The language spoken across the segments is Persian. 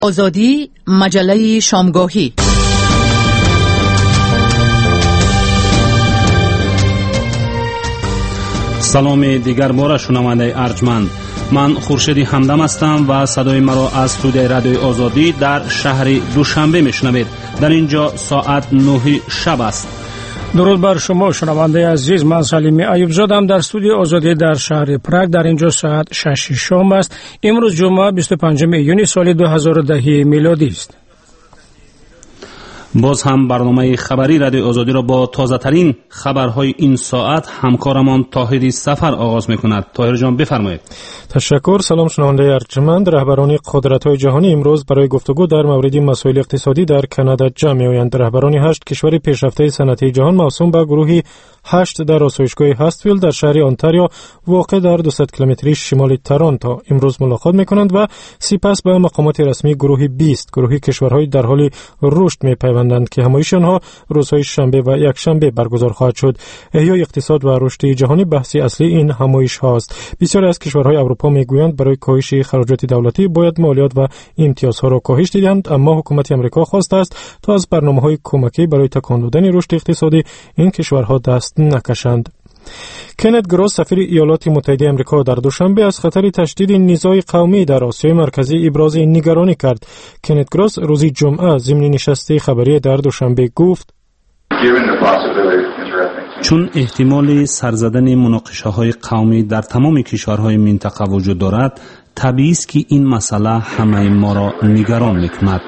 آزادی مجله شامگاهی. سلام دیگر بار شنونده ارجمند، من خورشید همدم هستم و صدای مرا از استودیوی رادیوی آزادی در شهر دوشنبه میشنوید. در اینجا ساعت 9 شب است. درود بر شما شنونده عزیز، من سلیمی ایوبزادم در استودیو آزادی در شهر پراگ. در اینجا ساعت 6 شام است. امروز جمعه 25 میلیون سال 2010 میلادی است. باز هم برنامه خبری رادیو آزادی را با تازه ترین خبرهای این ساعت همکارمان طاهری سفر آغاز میکند. طاهر جان بفرمایید. تشکر. سلام شنونده ارجمند. رهبران قدرت‌های جهانی امروز برای گفتگو در مورد مسائل اقتصادی در کانادا جمع می‌آیند. رهبران 8 کشور پیشرفته صنعتی جهان موسوم به گروهی 8 در آسایشگاه هستفیلد در شهر آنتاریو واقع در 200 کیلومتری شمال تورنتو امروز ملاقات می‌کنند و سپس به مقامات رسمی گروه 20 گروهی کشورهای در حال رشد می‌پیوندند که همایش آنها روزهای شنبه و یکشنبه برگزار خواهد شد. احیای اقتصاد و رشد جهانی بحث اصلی این همایش هاست. بسیاری از کشورهای اروپا میگویند برای کاهش خراجات دولتی باید مالیات و امتیازها را کاهش دهند، اما حکومت آمریکا خواسته است تا از برنامه‌های کمکی برای تکان دادن رشد اقتصادی این کشورها دست نکشند. کنت گروس سفیر ایالات متحده آمریکا در دوشنبه از خطر تشدید نزاع قومی در آسیای مرکزی ابراز نگرانی کرد. کنت گروس روز جمعه ضمن نشست خبری در دوشنبه گفت: چون احتمال سرزدن مناقشه‌های قومی در تمام کشورهای منطقه وجود دارد، طبیعی است که این مسئله همه ما را نگران می‌کند.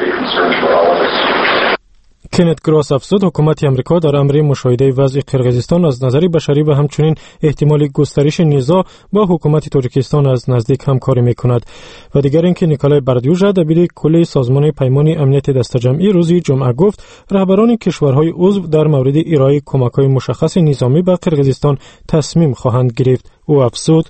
کنت گروس افزود حکومت آمریکا در امر مشاهده وضع قرقیزستان از نظر بشری و همچنین احتمال گسترش نزاع با حکومت تاجیکستان از نزدیک همکاری میکند. و دیگر اینکه نیکولای بردیوژا دبیر کل سازمان پیمان امنیت دسته‌جمعی روز جمعه گفت رهبران کشورهای عضو در مورد ارائه کمک‌های مشخص نظامی به قرقیزستان تصمیم خواهند گرفت. او افزود: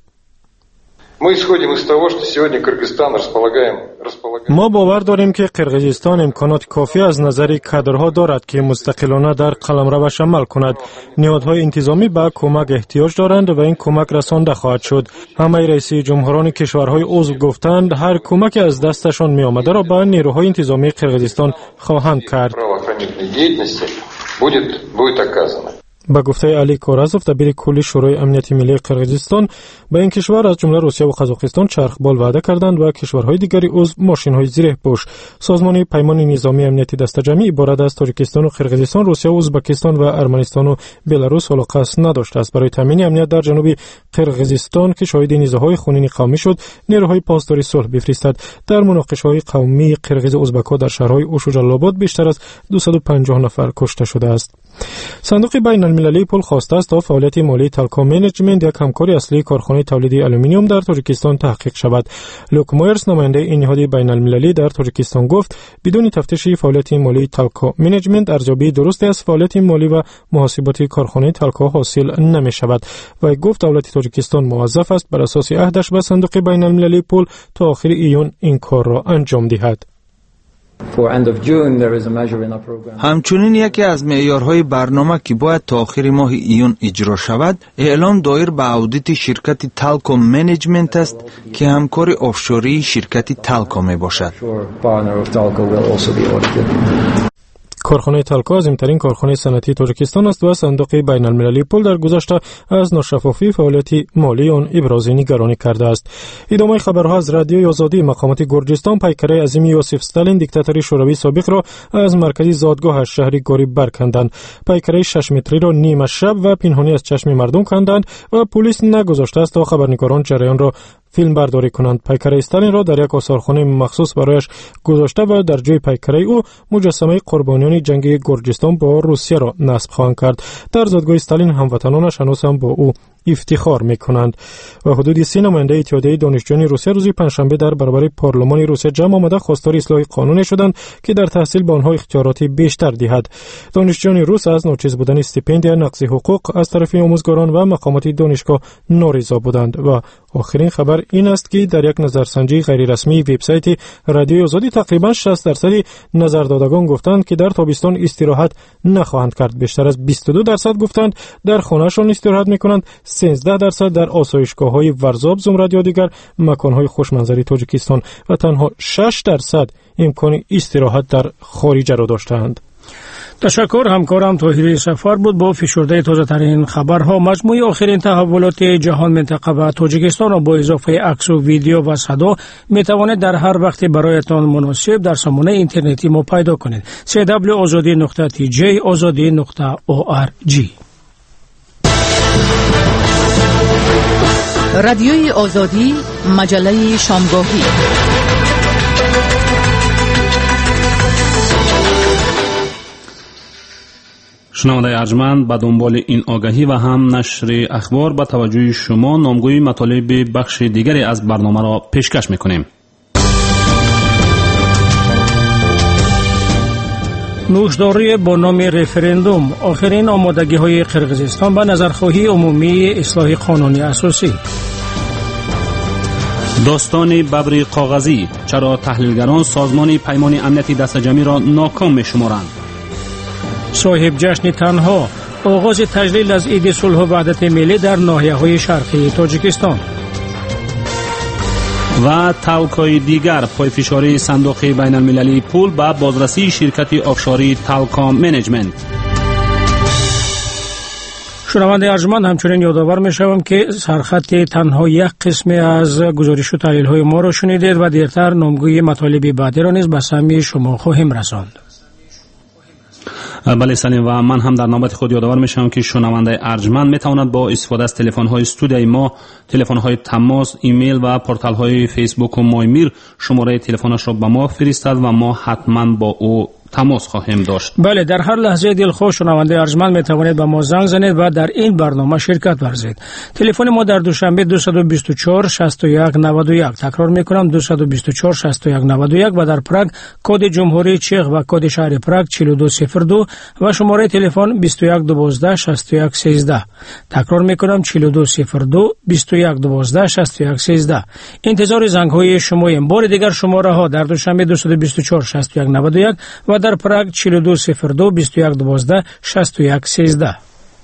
ما باور داریم که قرقیزستان امکانات کافی از نظر کادرها دارد که مستقلانه در قلمروش عمل کند. نهادهای انتظامی به کمک احتیاج دارند و این کمک رسانده خواهد شد. همه رئیس جمهوران کشورهای عضو گفتند هر کمک از دستشان می آمده را به نیروهای انتظامی قرقیزستان خواهند کرد. با گفته علی کورازوف دبیر کل شورای امنیت ملی قرقیزستان به این کشور از جمله روسیه و قزاقستان چرخبال وعده کردند و کشورهای دیگری عضو ماشین‌های زره پوش. سازمان پیمان نظامی امنیت دسته‌جمعی عبارت از تاجیکستان و قرقیزستان، روسیه و ازبکستان و ارمنستان و بلاروس علاقه است نداشته است برای تامین امنیت در جنوب قرقیزستان که شاهد نزاع‌های خونین قومی شد نیروهای پاسداری صلح بفرستد. در مناقشه‌های قومی قرقیز و ازبک‌ها در شهرهای اوش و جلال‌آباد بیشتر از 250 نفر کشته شده است. صندوق بین المللی پول خواسته است تا فعالیت مالی تالکو منیجمنت یک همکاری اصلی کارخانه تولید آلومینیوم در تاجیکستان تحقیق شود. لوک مایرز نماینده این نهاد بین المللی در تاجیکستان گفت بدون تفتیش فعالیت مالی تالکو منیجمنت ارزیابی درستی از فعالیت مالی و محاسباتی کارخانه تالکو حاصل نمی شود و گفت دولت تاجیکستان موظف است بر اساس عهدش به صندوق بین المللی پول تا آخر ایون این کار را انجام دهد. همچنین یکی از معیارهای برنامه که باید تا آخر ماه ایون اجرا شود اعلام دایر به اودیت شرکت تالکو منیجمنت است که همکار آفشوری شرکت تالکو می باشد. کارخانه تالکو عظیم‌ترین کارخانه صنعتی تاجیکستان است و صندوق بین المللی پول در گذشته از ناشفافی فعالیت مالی آن ابراز نگرانی کرده است. ادامه خبرها از رادیوی آزادی. مقامات گرجستان پیکره عظیم یوسف استالین دیکتاتور شوروی سابق را از مرکزی زادگاهش شهر گوری برکندند. پیکره 6 متری را نیمه شب و پنهانی از چشم مردم کندند و پلیس نگذاشته است تا خبرنگاران جریان را فیلم برداری کنند. پیکره استالین را در یک آثارخانه مخصوص برایش گذاشته و در جای پیکره او مجسمه قربانیان جنگ گرجستان با روسیه را نصب خواهند کرد. در زادگاه استالین هموطنانش هنوز هم با او افتخار میکنند. و حدود 30 نماینده اتحادیه دانشجویان روسیه روز پنجشنبه در برابر پارلمان روسیه جمع آمده خواستار اصلاح قانونی شدند که در تحصیل به آنها اختیارات بیشتر دهد. دانشجویان روس از ناچیز بودن استیپندیا، نقض حقوق از طرف آموزگاران و مقامات دانشگاه نارضا بودند. و آخرین خبر این است که در یک نظرسنجی غیر رسمی وبسایت رادیوی آزادی تقریبا 60% نظردادگان گفتند که در تابستان استراحت نخواهند کرد. بیشتر از 22% گفتند در خانه‌شان استراحت می‌کنند. 13% در آسایشگاه‌های ورزاب، زمرد یا دیگر مکان‌های خوشمنظری تاجیکستان و تنها 6% امکان استراحت در خارج را داشتند. تشکر. همکارم طاهری سفر بود با فشرده تازه ترین خبرها. مجموعه آخرین تحولات جهان منطقه و تاجیکستان را با اضافه عکس و ویدیو و صدا می توانید در هر وقت برایتان مناسب در سامانه اینترنتی ما پیدا کنید. www.azadi.tj azadi.org. رادیوی آزادی، مجله شامگاهی. شنونده ارجمند، به دنبال این آگاهی و هم نشر اخبار با توجه شما نامگوی مطالب بخش دیگری از برنامه را پیشکش میکنیم. نوشداری با نام رفرندوم، آخرین آمادگی های قرقیزستان به نظرخواهی عمومی اصلاح قانونی اساسی. داستان ببر کاغذی، چرا تحلیلگران سازمان پیمان امنیتی دست جمعی را ناکام می‌شمارند؟ صاحب جشن تنها، آغاز تجلیل از عید صلح و وحدت ملی در ناحیه‌های شرقی تاجیکستان. و تالکای دیگر، پایفشاری صندوق بین المللی پول به بازرسی شرکت آفشوری تالکام منیجمنت. شنونده ارجمند، همچنین یادآور می‌شوم که سرخط تنها یک قسم از گزارش و تحلیل‌های ما را شنیدید و دیرتر نامگوی مطالب بعدی را نیز به سمع شما خواهیم رساند. بله سلیم، و من هم در نوبت خود یادآور میشم که شنونده ارجمند میتواند با استفاده از تلفن‌های استودیوی ما، تلفن‌های تماس، ایمیل و پورتال‌های فیسبوک و مایمیر شماره تلفنش را به ما فرستد و ما حتما با او تماس خواهیم داشت. بله، در هر لحظه دلخواه شنونده ارجمند میتوانید به ما زنگ زنید و در این برنامه شرکت ورزید. تلفن ما در دوشنبه 224 61 91، تکرار میکنم 224 61 91 و در پراگ کد جمهوری چک و کد شهر پراگ 4202 و شماره تلفن 21 12 61 13. تکرار میکنم 4202 21 12 61 13. انتظار زنگ های شما ایم. بار دیگر شماره ها در دوشنبه 224 61 91 و در پراگ 4202 21 12 61 13.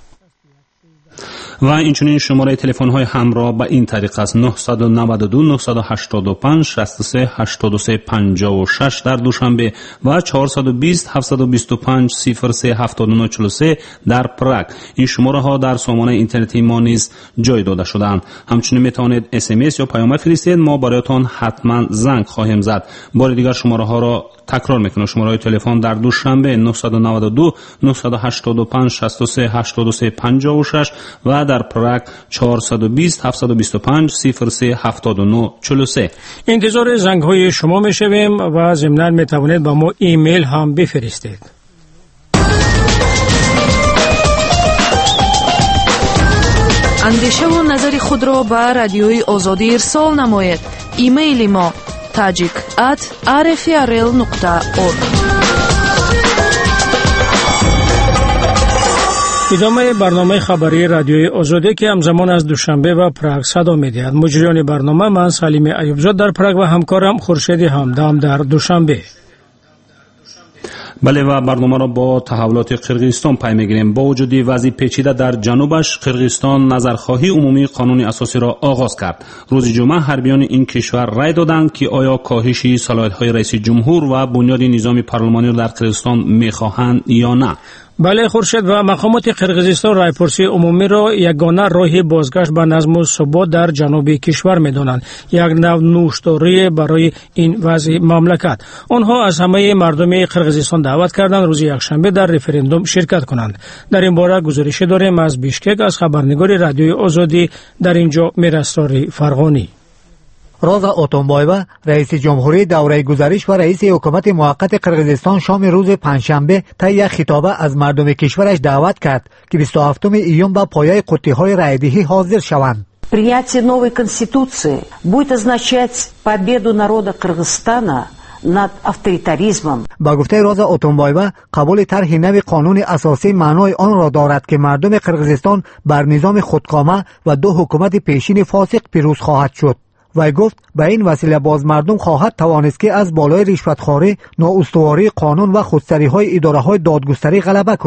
و اینچنین شماره تلفن های همراه به این طریق است: 992 985 63 83 56 در دوشنبه و 420 725 03 79 43 در پراگ. این شماره ها در سامانه اینترنتی ما نیز جای داده شدند. همچنین میتوانید SMS یا پیام فرستید، ما برایتان حتما زنگ خواهیم زد. بار دیگر شماره ها را تکرار میکنم. شماره های تلفن در دوشنبه 992 985 63 83 56 و در پراگ 420 725 03 79 43. انتظار زنگ های شما میشویم و ضمناً میتوانید با ما ایمیل هم بفرستید. اندیشه و نظر خود را به رادیوی آزادی ارسال نمایید. ایمیل ما tajik@rfrl.org. ادامه برنامه خبری رادیوی آزادی که همزمان از دوشنبه و پراگ صدا می‌دهد. مجریان برنامه من سلیم ایوبزاده در پراگ و همکارم خورشید همدم در دوشنبه. بله، و برنامه را با تحولات قرقیزستان پی میگیریم. با وجود وضع پیچیده در جنوبش، قرقیزستان نظرخواهی عمومی قانون اساسی را آغاز کرد. روز جمعه حربیان این کشور رای دادند که آیا کاهش صلاحیت‌های رئیس جمهور و بنیاد نظام پارلمانی را در قرقیزستان می‌خواهند یا نه. بله خورشید، و مقامات قرقیزستان رایپرسی عمومی را یگانه راه بازگشت به نظم و ثبات در جنوب کشور می‌دانند. یک نوع نوشداری برای این وضع مملکت. آنها از همه مردم قرقیزستان دعوت کردند روز یکشنبه در رفراندوم شرکت کنند. در این باره گزارش داریم از بیشکک از خبرنگار رادیوی آزادی در اینجا میراسرار فرغانی. роза Отонбоева, раиси ҷумҳурии давраи гузариш ва раиси ҳукумати муваққати Қирғизистон шоми рӯзи панҷшанбе таи як хитоба аз мардуми кишвараш даъват кард, ки 27 июн ба пояи қуттиҳои раидиҳӣ ҳозир шаванд. Принятие новой конституции будет означать победу народа Кыргызстана над авторитаризмом. ба гуфтаи роза Отонбоева, қабули тарҳи нави қонуни асосӣ маънои онро дорад, ки мардуми Қирғизистон бар низоми худкома ва ду ҳукумати пешини фосиқ пирӯз хоҳад шуд. вай гуфт ба ин васила боз мардум хоҳад тавонист ки аз болои ришватхорӣ, ноустувории қонун ва худсариҳои идораҳои додгустарӣ ғалаба кунад.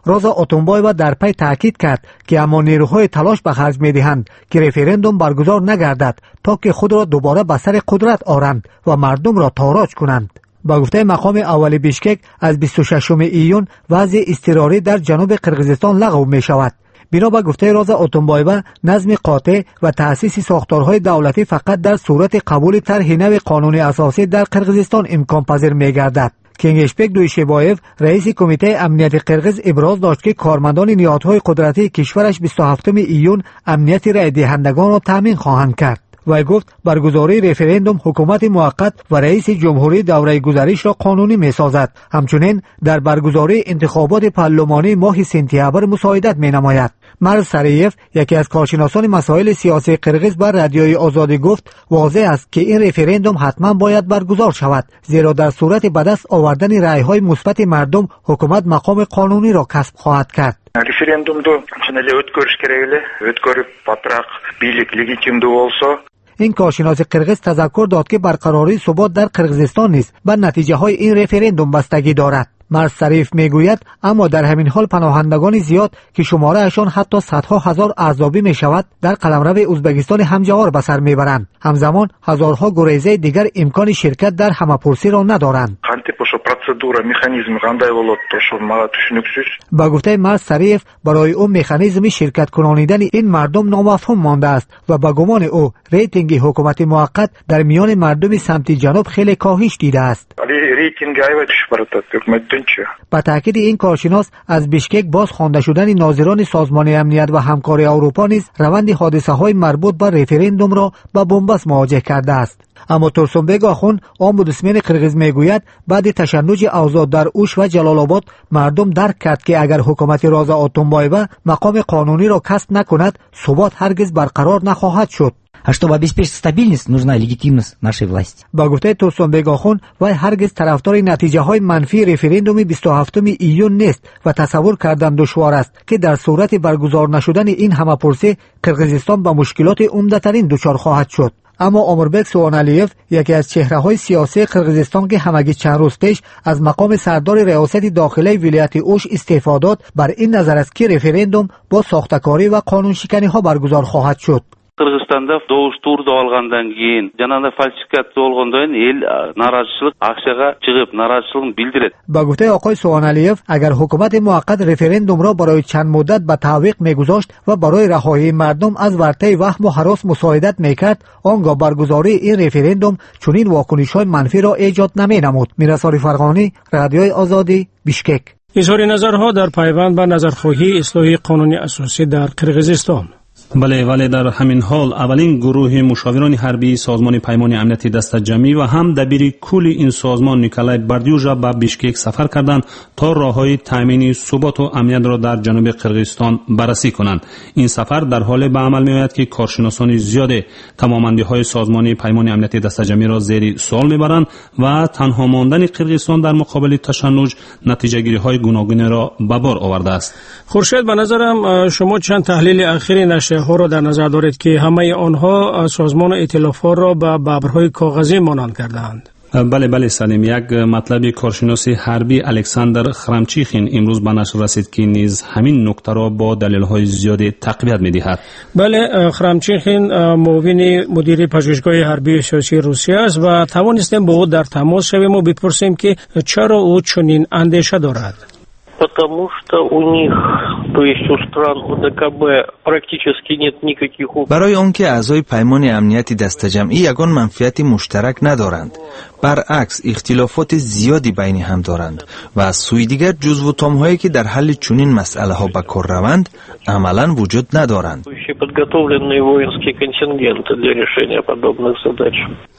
роза отунбоева дар пай таъкид кард ки аммо нерӯҳое талош ба харҷ медиҳанд ки референдум баргузор нагардад то ки худро дубора ба сари қудрат оранд ва мардумро тороҷ кунанд. ба гуфтаи мақоми аввали бишкек аз 26 июн вазъи изтирорӣ дар ҷануби қирғизистон лағв мешавад. бино ба гуфтаи роза отунбоева назми қотеъ ва таъсиси сохторҳои давлатӣ фақат дар сурати қабули тарҳи нави қонуни асосӣ дар қирғизистон имконпазир мегардад. кенгешбек дуишебоев раиси кумитаи амнияти қирғиз иброз дошт ки кормандони ниҳодҳои қудратии кишвараш 27 июн амнияти райдиҳандагонро таъмин хоҳанд кард. вай гуфт баргузории референдум ҳукумати муваққат ва раиси ҷумҳурӣ давраи гузаришро қонунӣ месозад. ҳамчунин дар баргузории интихоботи парлумонии моҳи сентябр мусоидат менамояд. марз сариев яке аз коршиносони масоили сиёсии қирғиз ба радиои озодӣ гуфт возеҳ аст ки ин референдум ҳатман бояд баргузор шавад, зеро дар сурати ба даст овардани раъйҳои мусбати мардум ҳукумат мақоми қонуниро касб хоҳад кард. Референдумду чын эле өткөрүш керек эле, өткөрүп патрак бийлик легитимдүү болсо. ин коршиноси қирғиз тазаккур дод ки барқарории субот дар қирғизистон низ ба натиҷаҳои ин референдум бастагӣ дорад. марз сариев мегӯяд аммо дар ҳамин ҳол паноҳандагони зиёд ки шумораашон ҳатто садҳо ҳазор арзобӣ мешавад дар қаламрави ӯзбекистони ҳамҷавор ба сар мебаранд. ҳамзамон ҳазорҳо гурезаи дигар имкони ширкат дар ҳамапурсиро надоранд. Кантип ошо процедура, механизми кандай болот, ошо мага түшүнүксүз. ба гуфтаи марз сариев барои ӯ механизми ширкаткунонидани ин мардум номафҳум мондааст ва ба гумони ӯ рейтинги ҳукумати муваққат дар миёни мардуми самти ҷануб хеле коҳиш дидааст. Рейтинги айвай түшүп баратат ҳукуматтан. ба таъкиди ин коршинос аз бишкек боз хонда шудани нозирони созмони амният ва ҳамкории аврупо низ раванди ҳодисаҳои марбут ба референдумро ба бомбаст мувоҷеҳ кардааст. аммо турсунбек охун омбудсмени қирғиз мегӯяд баъди ташаннуҷи авзо дар уш ва ҷалолобод мардум дарк кард ки агар ҳукумати роза отунбоева мақоми қонуниро касб накунад субот ҳаргиз барқарор нахоҳад шуд. А чтобы обеспечить стабильность, нужна легитимность нашей власти. ба гуфтаи Турсунбек охун вай ҳаргиз тарафдори натиҷаҳои манфии референдуми 27 июн нест ва тасаввур кардан душвор аст ки дар сурати баргузор нашудани ин ҳамапурсӣ қирғизистон ба мушкилоти умдатарин дучор хоҳад шуд. аммо Омурбек Суоналиев яке аз чеҳраҳои сиёсии Қирғизистон ки ҳамагӣ чанд рӯз пеш аз мақоми сардори риёсати дохилаи вилояти Уш истеъфо дод, бар ин назар аст ки референдум бо сохтакорӣ ва қонуншиканиҳо баргузор хоҳад шуд. Кыргызстанда добуш турду алгандан кийин жанагындай фальсификат болгондон кийин эл нааразычылык акчага чыгып нааразычылыгын билдирет. ба гуфтаи оқои Суоналиев агар ҳукумати муваққат референдумро барои чанд муддат ба тавиқ мегузошт ва барои раҳоии мардум аз вартаи ваҳму ҳарос мусоидат мекард, он гоҳ баргузории ин референдум чунин вокунишҳои манфиро эҷод наменамуд. Мирасори Фарғонӣ, Радиои Озодӣ, Бишкек. изҳори назарҳо дар пайванд ба назархоҳии ислоҳи қонуни асосӣ дар Қирғизистон. вале дар ҳамин ҳол аввалин гурӯҳи мушовирони ҳарбии созмони паймони амнияти дастаҷамӣ ва ҳам дабири кулли ин созмон Николай Бардюжа ба Бишкек сафар карданд то роҳҳои таъмини суботу амниятро дар ҷануби Қирғизистон баррасӣ кунанд. ин сафар дар ҳоле ба амал меояд ки коршиносони зиёде тамомандиҳои созмони паймони амнияти дастаҷамиро зери суол мебаранд ва танҳо мондани Қирғизистон дар муқобили ташаннуҷ натиҷагириҳои гуногунеро ба бор овардааст. хуршед, ба назарам шумо чанд таҳлили ахири ҳоро дар назар доред ки ҳамаи онҳо созмону иттилофҳоро ба бабрҳои коғазӣ монанд кардаанд. бале салим, як матлаби коршиноси ҳарбӣ Александр Храмчихин имрӯз ба нашр расид ки низ ҳамин нуктаро бо далелҳои зиёде тақвият медиҳад. бале, Храмчихин муовини мудири пажӯҳишгоҳи ҳарбии сиёсии Русия аст ва тавонистем бо ӯ дар тамос шавему бипурсем ки чаро ӯ чунин андеша дорад. Потому что у них, то есть у стран ОДКБ, практически нет никаких... برای اون که اعضای پیمان امنیتی دسته‌جمعی یگان منفعتی مشترک ندارند، برعکس اختلافات زیادی بین هم دارند و از سوی دیگر جزو تام‌هایی که در حل چنین مسئله‌ها به کار روند عملاً وجود ندارند. подготовленные воинские контингенты для решения подобных задач.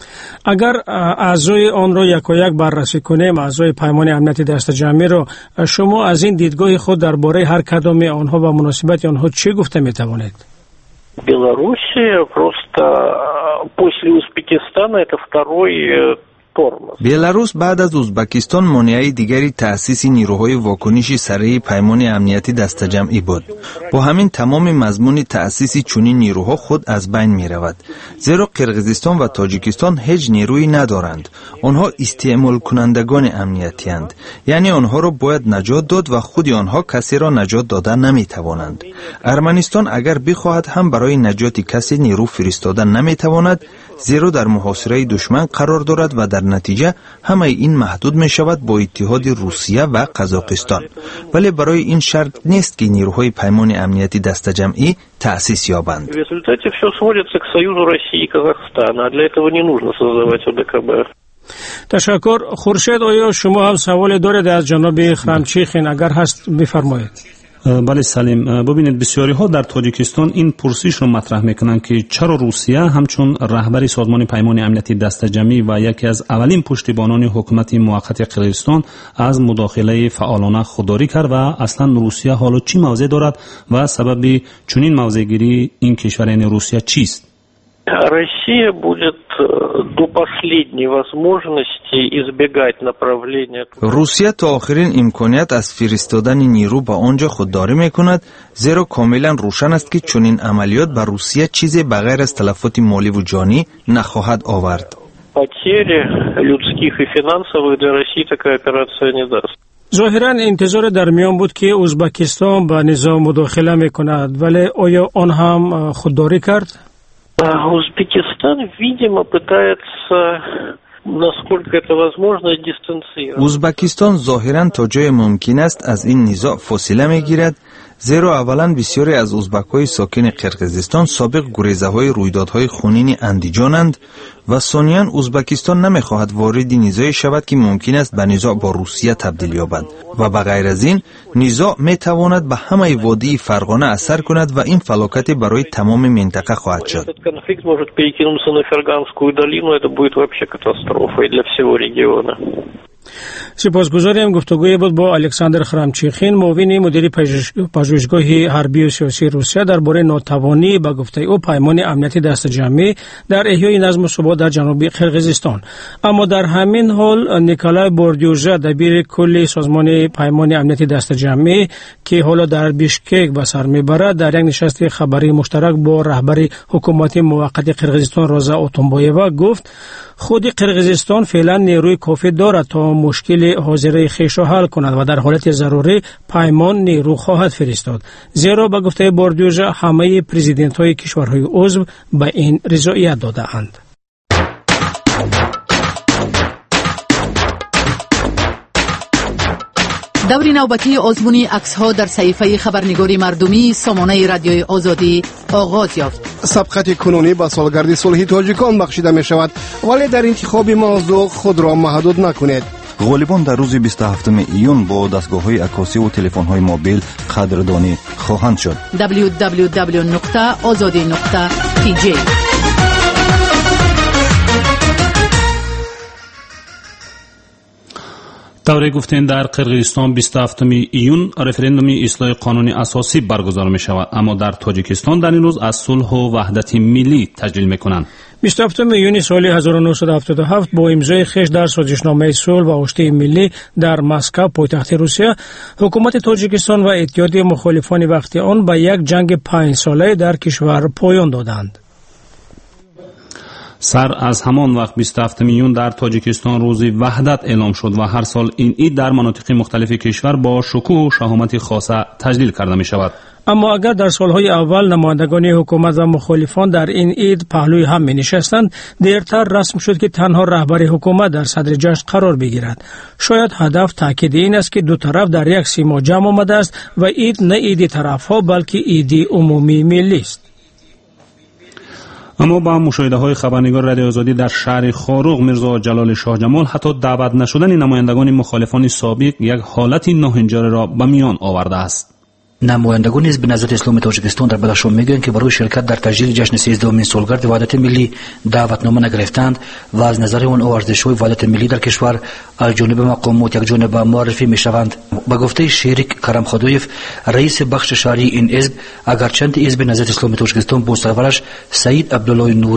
اگر اعضای آن را یکایک بررسی کنیم، اعضای پیمان امنیتی دسته‌جمعی شما از این دیدگاه خود درباره هر کدام آنها و مناسبت آنها چه گفته می‌توانید؟ Белоруссия просто после Узбекистана это второй беларус баъд аз узбекистон монеаи дигари таъсиси нирӯҳои вокуниши сараи паймони амнияти дастаҷамъӣ буд. бо ҳамин тамоми мазмуни таъсиси чунин нирӯҳо худ аз байн меравад, зеро қирғизистон ва тоҷикистон ҳеҷ нирӯе надоранд. онҳо истеъмолкунандагони амниятианд, яъне онҳоро бояд наҷот дод ва худи онҳо касеро наҷот дода наметавонанд. арманистон агар бихоҳад ҳам барои наҷоти касе нирӯ фиристода наметавонад, зеро дар муҳосираи душман қарор дорад ва дар натиҷа ҳамаи ин маҳдуд мешавад бо иттиҳоди Русия ва Қазоқистон. вале барои ин шарт нест ки нирӯҳои паймони амнияти дастаҷамъӣ таъсис ёбанд. В результате все сводится к союзу России и Казахстана, а для этого не нужно создавать ОДКБ. تشکر. خورشید آیا شما هم سوالی دارید از جناب خرمچیخین؟ اگر هست بفرمایید. بله سلیم، ببینید بسیاری ها در تاجیکستان این پرسش رو مطرح میکنن که چرا روسیه همچون رهبر سازمان پیمان امنیتی دسته‌جمعی و یکی از اولین پشتیبانان حکومت موقت قرقیزستان از مداخله فعالانه خودداری کرد و اصلا روسیه حالا چی موضع دارد و سبب چنین موضع‌گیری این کشور یعنی روسیه چیست؟ Россия будет до последней возможности избегать направления. روسیه تا آخرین امکانیت از فرستادن نیرو به آنجا خودداری میکند، زیرا کاملا روشن است که چنین عملیات به روسیه چیزی بغیر از تلفات مالی و جانی نخواهد آورد. Потери людских и финансовых для России такая операция не даст. ظاهرا انتظار در میان بود که ازبکستان به نظام مداخله میکند، ولی آیا آن هم خودداری کرد؟ Узбекистан, видимо, пытается, насколько это возможно, дистанцироваться. ازبکستان ظاهرا تا جای ممکن است از این نزاع فاصله میگیرد، زیرا اولا بسیاری از ازبک‌های ساکن قرقیزستان سابق گریزه‌های رویدادهای خونین اندیجانند و ثانیاً ازبکستان نمیخواهد وارد نزاعی شود که ممکن است به نزاع با روسیه تبدیل یابد و بغیر از این نزاع میتواند به همه وادی فرغانه اثر کند و این فلاکت برای تمام منطقه خواهد شد. Конфликт может перекинуться на Ферганскую долину, это будет вообще катастрофой для всего региона. سپاسگزاریم. گفتگوی بود با الکساندر خرمچیخین، معاون مدیر پژوهشگاه حربی و سیاسی روسیه درباره ناتوانی به گفته او پیمان امنیتی دسته‌جمعی در احیای نظم و ثبات در جنوب قرقیزستان. اما در همین حال نیکولای بوردیوژا دبیر کل سازمان پیمان امنیتی دسته‌جمعی که حالا در بیشکک به سر میبرد، در یک نشست خبری مشترک با رهبر حکومت موقت قرقیزستان روزا اوتونبایوا گفت خود قرقیزستان فعلا نیروی کافی دارد تا مشکل حاضره خویش را حل کند و در حالت ضروری پیمان نیرو خواهد فرستاد، زیرا به گفته بوردیوژا همه پرزیدنت های کشورهای عضو به این رضایت داده اند. دور نوبتی آزمون عکس‌ها در صحیفه خبرنگاری مردمی سامانه رادیوی آزادی آغاز یافت. سبقت کنونی با سالگرد صلح تاجیکان بخشیده می شود، ولی در انتخاب موضوع خود را محدود نکنید. غالبان در روز 27 ایون با دستگاه‌های عکاسی و تلفن‌های موبیل قدردانی خواهند شد. www.azadi.tj طوری گفتین در قرقیزستان 27 ایون رفراندوم اصلاح قانون اساسی برگزار می شود، اما در تاجیکستان در این روز از صلح و وحدت ملی تجلیل می کنند. 27 ایون سال 1977 با امضای خویش در سازشنامه صلح و آشتی ملی در مسکو پایتخت روسیه، حکومت تاجیکستان و اتحادیه مخالفان وقتی آن به یک جنگ 5 ساله در کشور پایان دادند. سر از همان وقت 27 ایون در تاجیکستان روز وحدت اعلام شد و هر سال این عید در مناطق مختلف کشور با شکوه و شهامت خاصه تجلیل کرده می شود. اما اگر در سالهای اول نمایندگان حکومت و مخالفان در این عید پهلوی هم می نشستند، دیرتر رسم شد که تنها رهبر حکومت در صدر جشن قرار بگیرد. شاید هدف تاکید این است که دو طرف در یک سیما جمع آمده است و عید نه عید طرف ها بلکه عید عمومی ملی است. اما با مشاهده های خبرنگار رادیو آزادی در شهر خاروق میرزا جلال شاه جمال حتی دعوت نشدن نمایندگان مخالفان سابق یک حالت ناهنجار را به میان آورده است. نمایندگان حزب نهضت اسلامی تاجیکستان در بدخشان میگویند که برای شرکت در تجلیل جشن 13مین سالگرد وحدت ملی دعوتنامه نگرفتند و از نظر آن ورزش‌های وحدت ملی در کشور از جانب مقامات یک جانب معرفی میشوند. به گفته شریک کرم خدایف، رئیس بخش شهری این حزب، اگرچند حزب نهضت اسلامی تاجیکستان با سرورش سعید عبدالله نوری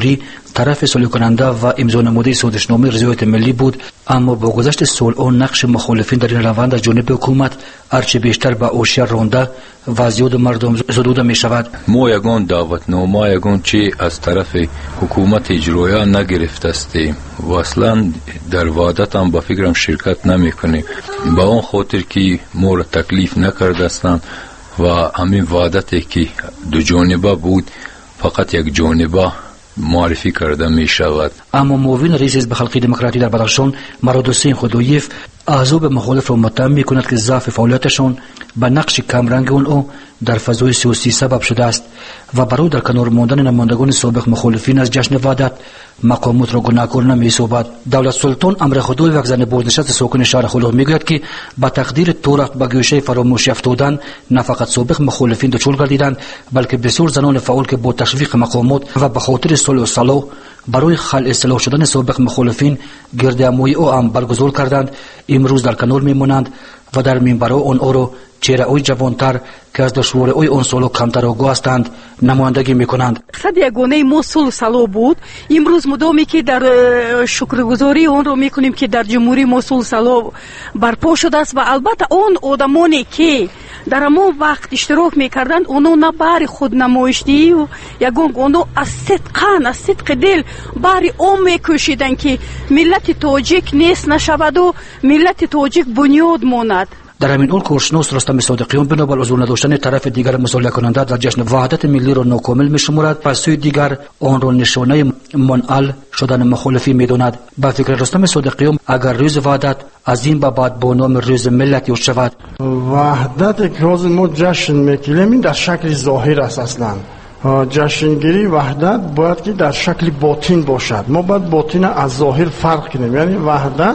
طرف صلح کننده و امضا نموده سازشنامه رضایت ملی بود، اما با گذشت صلح و نقش مخالفین در این روند از جانب حکومت هرچه بیشتر به هوشیار رانده و زیاد مردم زدوده می شود. ما یگان دعوتنامه یگان چی از طرف حکومت اجرایی نگرفته استیم و اصلا در وعدت هم با فکرم شرکت نمی کنیم، با اون خاطر که ما را تکلیف نکرده استند و همین وعدتی که دو جانبه بود فقط یک جانبه معرفی کرده می شود. اما معاون رئیس حزب خلقی دموکراتی در بدخشان مراد حسین خداییف احزاب مخالف را متهم می کند که ضعف فعالیتشان به نقش کمرنگ او در فضای سیاسی سبب شده است و برای در کنار ماندن نمایندگان سابق مخالفین از جشن وحدت مقامات را گناهکار نمی سازد. دولت سلطان امر خداییف زن بازنشسته ساکن شهر خلوخ میگوید که با تقدیر تورخت به گوشه فراموشی افتادن نه فقط سابق مخالفین دچار گردیدند، بلکه بسیار زنان فعال که با تشویق مقامات و به خاطر صلح و صلاح برای خلع اصلاح شدن سابق مخالفین گردهمایی او هم برگزار کردند، امروز در کنار میمانند و در منبرها آنها را چهره‌های جوانتر که از دشوariهای آن سال‌ها کمتر آگاه هستند نمایندگی میکنند. مقصد یگانه ما صلح صلاح بود. امروز مدامی که در شکرگزاری اون رو میکنیم که در جمهوری ما صلح صلاح برپا شده است و البته اون آدمانی که در همون وقت اشتراک میکردند اونو نه بر خود نمایشتی و یگان اونو از صدق دل بر اون میکوشیدن که ملت تاجیک نیست نشود و ملت تاجیک بنیاد ماند. در همین حال کارشناس رستم صادقیان بنابر حضور نداشتن طرف دیگر مصالحه کننده در جشن وحدت ملی را ناکامل می‌شمارد، پس سوی دیگر آن را نشانه منعل شدن مخالفین می‌داند. با فکر رستم صادقیان اگر روز وحدت از این به بعد با نام روز ملت یاد شود، وحدت که روز ما جشن می‌گیریم این در شکل ظاهر است. اصلا جشنگیری وحدت باید که در شکل باطن باشد. ما باید باطن از ظاهر فرق کنیم، یعنی وحدت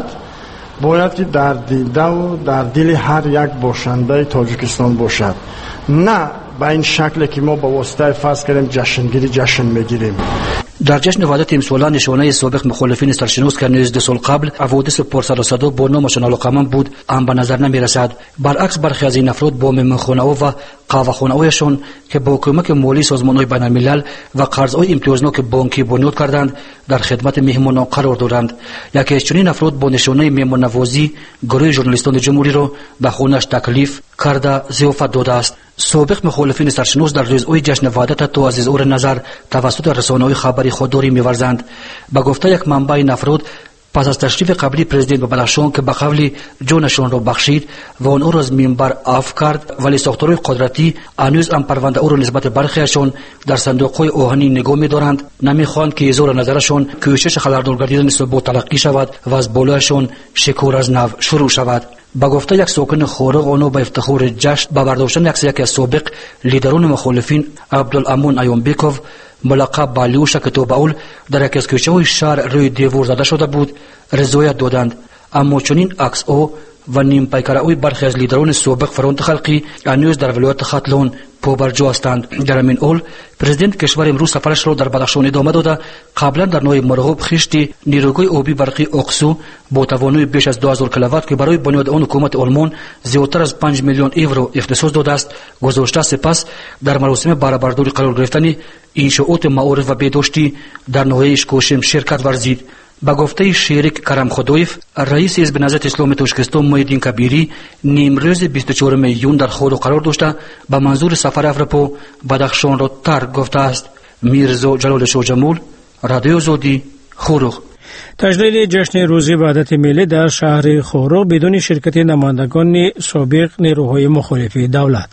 باید که در دیده و در دل هر یک باشنده تاجیکستان باشد، نه به این شکل که ما با واسطه فرض کردیم جشنگیری جشن میگیریم. در جشن وحدت امسال نشانه سابق مخالفین سرشناس که از 2 سال قبل حوادث پرسر و صدا با نامشان علاقمند بود هم به نظر نمی رسد. برعکس برخی از این افراد با مهمانخانه و قهوه‌خانه هایشان که با کمک مالی سازمان‌های بین الملل و قرض‌های امتیازناک بانکی بنیاد کردند در خدمت مهمانان قرار دارند. یکی از چنین افراد با نشانه مهمان نوازی گروه ژورنالیستان جمهوری را به خانه‌اش تکلیف کرده ضیافت داده است. سابق مخالفین سرشناس در روزهای جشن وحدت تو از اظهار نظر توسط رسانه‌های خبری خودداری می‌ورزند. به گفته یک منبع این افراد پس از تشریف قبلی پرزیدنت به بدخشان که به قول جانشان را بخشید و آن را از منبر عفو کرد، ولی ساختارهای قدرتی هنوز هم پرونده او را نسبت برخیشان در صندوق‌های آهنی نگاه می‌دارند. نمی‌خواهند که اظهار نظرشان کوشش خلردار گردیدن ثبات تلقی شود و از بالایشان شکار از نو شروع شود. با گفته یک ساکن خارق آنها به افتخار جشن با برداشتن یکی از سابق لیدران مخالفین عبدالامون ایومبیکوف ملقب بالیوش کتاب اول در یکی از کوچه‌های شهر روی دیوار زده شده بود رضایت دادند، اما چنین عکس او و نیم پیکره‌های برخی از لیدران سابق فرانت خلقی هنوز در ولایت ختلون پابرجا هستند. در همین حال پرزیدنت کشور امروز سفرش را در بدخشان ادامه داده قبلا در نوع مرغوب خشتی نیروگاه آبی برقی اقصو با توانایی بیش از 2000 کیلووات که برای بنیاد آن حکومت آلمان زیادتر از 5 میلیون یورو اختصاص داده است گذاشته. سپس در مراسم باربرداری قرار گرفتن انشاءات معارف و بهداشتی در ناحیه اشکوشم شرکت ورزید. با گفته شریک کرم خدایف رئیس حزب نهضت اسلامی تاجیکستان محیدین کبیری نیم روز 24 میلیون در خود قرار داشته به منظور سفر افریقا بدخشان را ترک گفته است. میرزا جلال شاه جمول، رادیو آزادی، خروغ. تجلیل جشن روز وحدت ملی در شهر خروغ بدون شرکت نمایندگان سابق نیروهای مخالف دولت.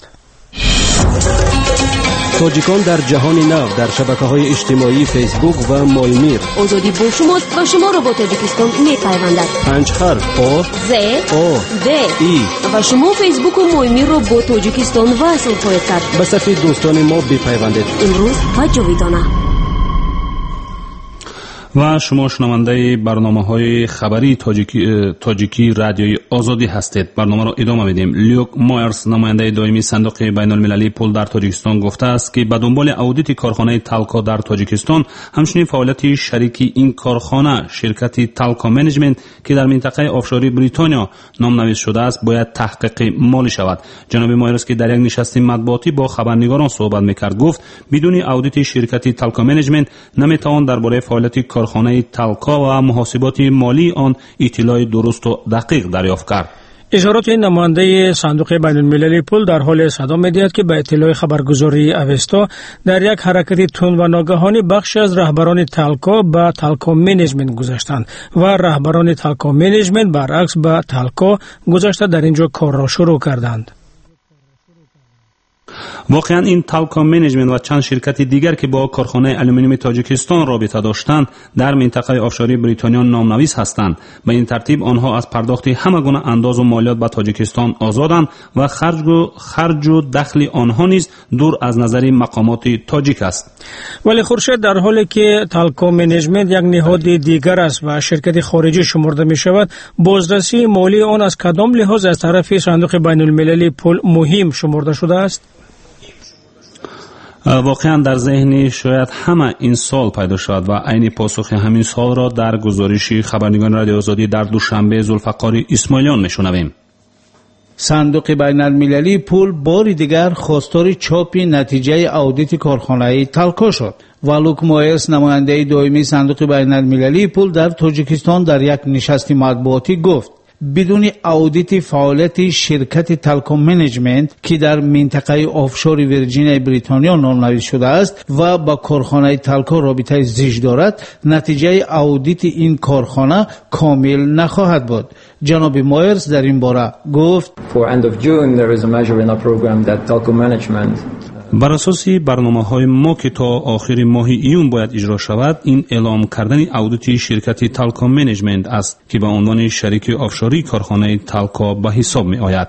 تاجیکان در جهان نو در شبکه‌های اجتماعی فیسبوک و مایمیر. آزادی با شماست و شما را با تاجیکستان می‌پیوندد. 5 حرف آ ز او د ای و شما فیسبوک و مایمیر را با تاجیکستان وصل خواهید کرد. به صف دوستان ما بپیوندید. امروز و جاویدانه. و شما شنونده برنامه‌های خبری تاجیکی رادیوی آزادی هستید. برنامه را ادامه میدیم. لیوک مایرز نماینده دائمی صندوق بین المللی پول در تاجیکستان گفته است که به دنبال اودیت کارخانه تالکو در تاجیکستان، همچنین فعالیت شریک این کارخانه شرکت تالکو منیجمنت که در منطقه آفشوری بریتانیا نامنویس شده است باید تحقیق مالی شود. جناب مایرز که در یک نشست مطبوعاتی با خبرنگاران صحبت میکرد گفت بدون اودیت شرکت تالکو منیجمنت نمیتوان درباره فعالیت کارخانه تالکو و محاسبات مالی آن اطلاع درست و دقیق دریافت کرد. اظهارات نماینده صندوق بین المللی پول در حال صدا می‌دهد که به اطلاع خبرگزاری اوستا در یک حرکت تند و ناگهانی بخش از رهبران تالکو به تالکو منیجمنت گذاشتند و رهبران تالکو منیجمنت برعکس به تالکو گذاشته در اینجا کار را شروع کردند. واقعا این تالکو منیجمنت و چند شرکت دیگر که با کارخانه آلومینیوم تاجیکستان رابطه داشتند در منطقه آفشوری بریتانیا نامنویس هستند. به این ترتیب آنها از پرداخت همه گونه انداز و مالیات به تاجیکستان آزادند و خرج و دخل آنها نیز دور از نظر مقامات تاجیک است. ولی خورشید در حالی که تالکو منیجمنت یک نهاد دیگر است و شرکت خارجی شمرده می شود، بازرسی مالی آن از کدام لحاظ از طرف صندوق بین المللی پول مهم شمرده شده است؟ واقعا در ذهن شاید همه این سال پیدا شد و عین پاسخ همین سال را در گزارش خبرنگاران رادیو آزادی در دوشنبه ذوالفقار اسماعیلیان میشنویم. صندوق بین المللی پول بار دیگر خواستار چاپ نتیجه اودیت کارخانه تالکو شد. لوک مایرز نماینده دائمی صندوق بین المللی پول در تاجیکستان در یک نشست مطبوعاتی گفت بدون اودیت فعالیت شرکت تالکو منیجمنت که در منطقه آفشور ویرجینیا بریتانیا نامنویس شده است و با کارخانه تالکو رابطه زیج دارد، نتیجه اودیت این کارخانه کامل نخواهد بود. جناب مایرز در این باره گفت بر اساس برنامه‌های ما که تا آخر ماه ایون باید اجرا شود، این اعلام کردن اودیت شرکت تالکو منیجمنت است که به عنوان شریک آفشوری کارخانه تالکو به حساب می آید.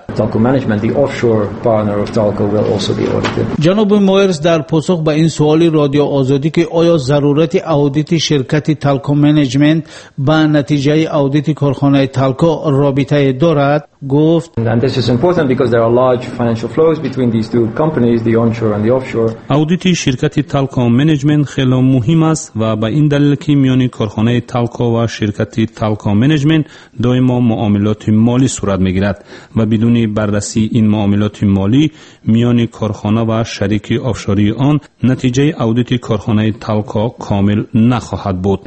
جناب مایرز در پاسخ به این سوال رادیو آزادی که آیا ضرورت اودیت شرکت تالکو منیجمنت با نتیجه اودیت کارخانه تالکو رابطه دارد گفت اودیت شرکت تالکو منیجمنت خیلی مهم است و به این دلیل که میان کارخانه تالکو و شرکت تالکو منیجمنت دائما معاملات مالی صورت میگیرد و بدون بررسی این معاملات مالی میان کارخانه و شریک آفشوری آن، نتیجه اودیت کارخانه تالکو کامل نخواهد بود.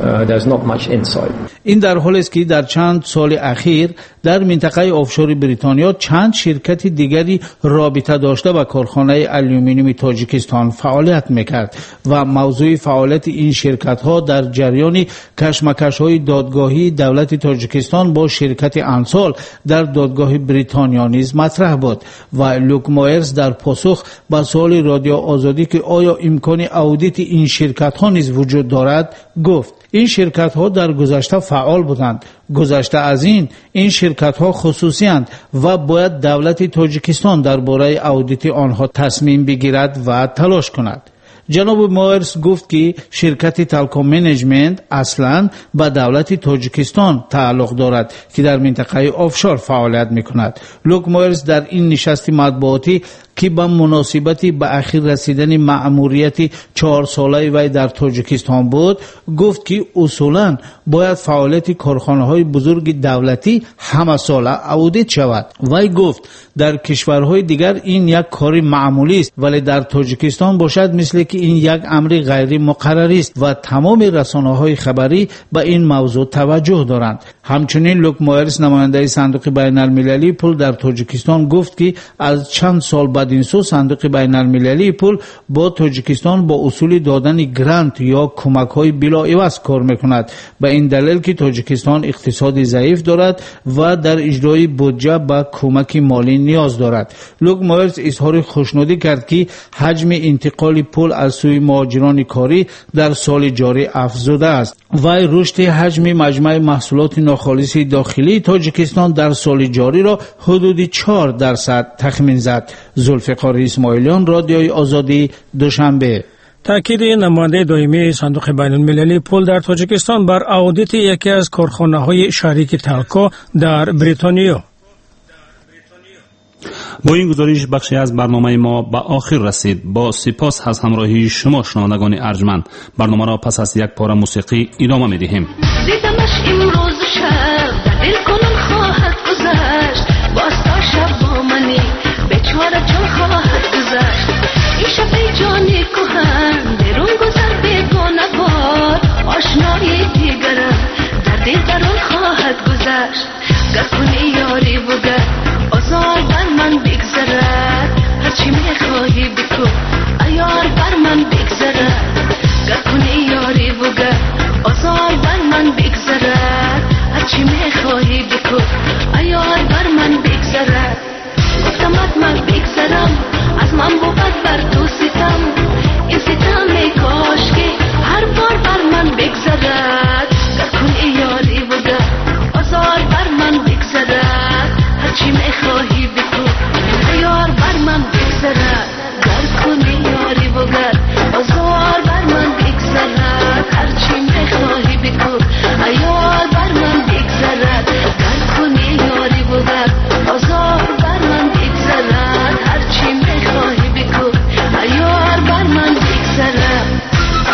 این در حالی است که در چند سال اخیر در منطقه آفشوری بریتانیا چند شرکت دیگری رابطه داشته با کارخانه آلومینیوم تاجیکستان فعالیت میکرد و موضوع فعالیت این شرکت ها در جریان کشمکش های دادگاهی دولت تاجیکستان با شرکت انسال در دادگاه بریتانیا نیز مطرح بود. و لوک مایرز در پاسخ به سوال رادیو آزادی که آیا امکان اودیت این شرکت ها نیز وجود دارد گفت این شرکت ها در گذشته فعال بودند. گذشته از این شرکت ها خصوصی اند و باید دولت تاجیکستان درباره اودیت آنها تصمیم بگیرد و تلاش کند. جناب مایرز گفت که شرکت تالکو منیجمنت اصلاً به دولت تاجیکستان تعلق دارد که در منطقه آفشور فعالیت میکند. لوک مایرز در این نشست مطبوعاتی که به مناسبت به اخیر رسیدن مأموریت 4 ساله وی در تاجیکستان بود گفت که اصولاً باید فعالیت کارخانه‌های بزرگ دولتی همه ساله اودیت شود. وی گفت در کشورهای دیگر این یک کار معمولی است ولی در تاجیکستان باشد مثل که این یک امر غیر مقرری است و تمام رسانه‌های خبری به این موضوع توجه دارند. همچنین لوک مایرز نماینده صندوق بین المللی پول در تاجیکستان گفت که از چند سال بعد این صندوق بین المللی پول با تاجیکستان با اصول دادن گرانت یا کمک‌های بلا عوض کار می‌کند به این دلیل که تاجیکستان اقتصادی ضعیف دارد و در اجرای بودجه به کمک مالی نیاز دارد. لوک مایرز اظهار خوشنودی کرد که حجم انتقال پول از سوی مهاجران کاری در سال جاری افزوده است و رشد حجم مجموع محصولات ناخالص داخلی تاجیکستان در سال جاری را حدود 4% تخمین زد. ذوالفقار اسماعیلیان، رادیوی آزادی، دوشنبه. تأکید نماینده دائمی صندوق بین المللی پول در تاجیکستان بر آدیت یکی از کارخانه‌های شریک تالکو در بریتانیا. با این گزارش بخشی از برنامه ما به آخر رسید. با سپاس از همراهی شما شنوندگان ارجمند. برنامه را پس از یک پاره موسیقی ادامه می‌دهیم. دیدمش امروز شب در دل کنم خواهد گذشت، باز تا شب با منی بیچاره جان خواهد گذشت. این شب ای جانی کهن درون گذر بیگانه بار، آشنایی دیگرم در دل درون خواهد گذشت. گر کنی یاری بگر آزار بر من بگذرد، هرچی میخواهی بکن ایار بر من بگذرد. گر کنی یاری بگر آزار بر من بگذرد، هرچی میخواهی بکن ایار بر من بگذرد. گفتمت من بگذرم از من بود بر تو ستم، این ستم کاش که هر بار بر من بگذرد. گر کنی یاری بگر آزار بر من بگذرد، هرچی میخواهی بکن ایار بر من بگذرد. گر کنی یاری بگر آزار بر من بگذرد، هرچی میخواهی بکن ایار بر من بگذرد. گر کنی یاری بگر آزار بر من بگذرد، هرچی میخواهی بکن ایار بر من بگذرد.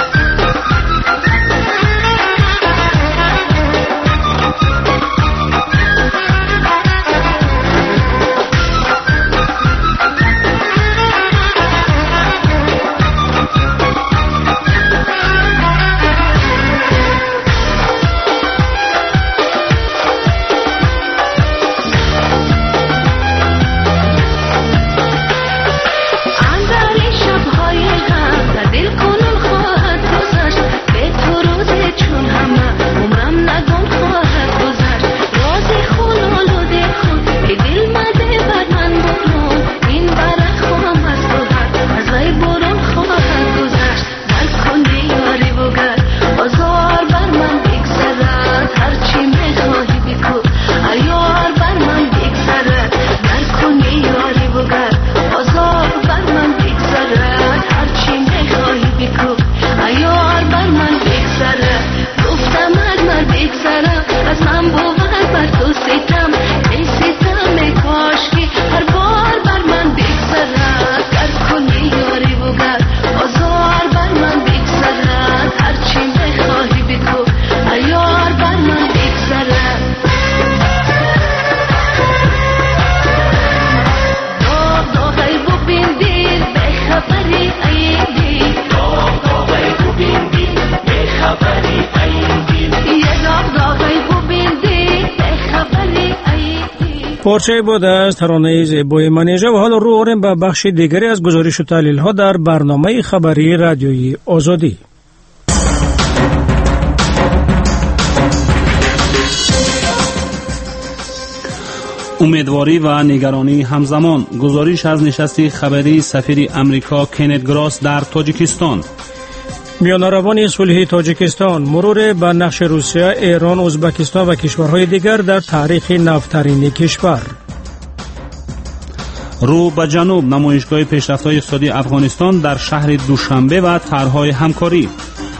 پارچه بود از ترانه زیبای منیژه. و حالا رو آوریم به بخش دیگری از گزارش و تحلیل ها در برنامه خبری رادیویی آزادی. امیدواری و نگرانی همزمان. گزارش از نشست خبری سفیر امریکا کنت گراس در تاجیکستان. میانروان صلحی تاجیکستان مرور به نقش روسیه، ایران، ازبکستان و کشورهای دیگر در تاریخ نفترین کشور. رو به جنوب نمایشگاه پیشرفت‌های اقتصادی افغانستان در شهر دوشنبه و طرح‌های همکاری.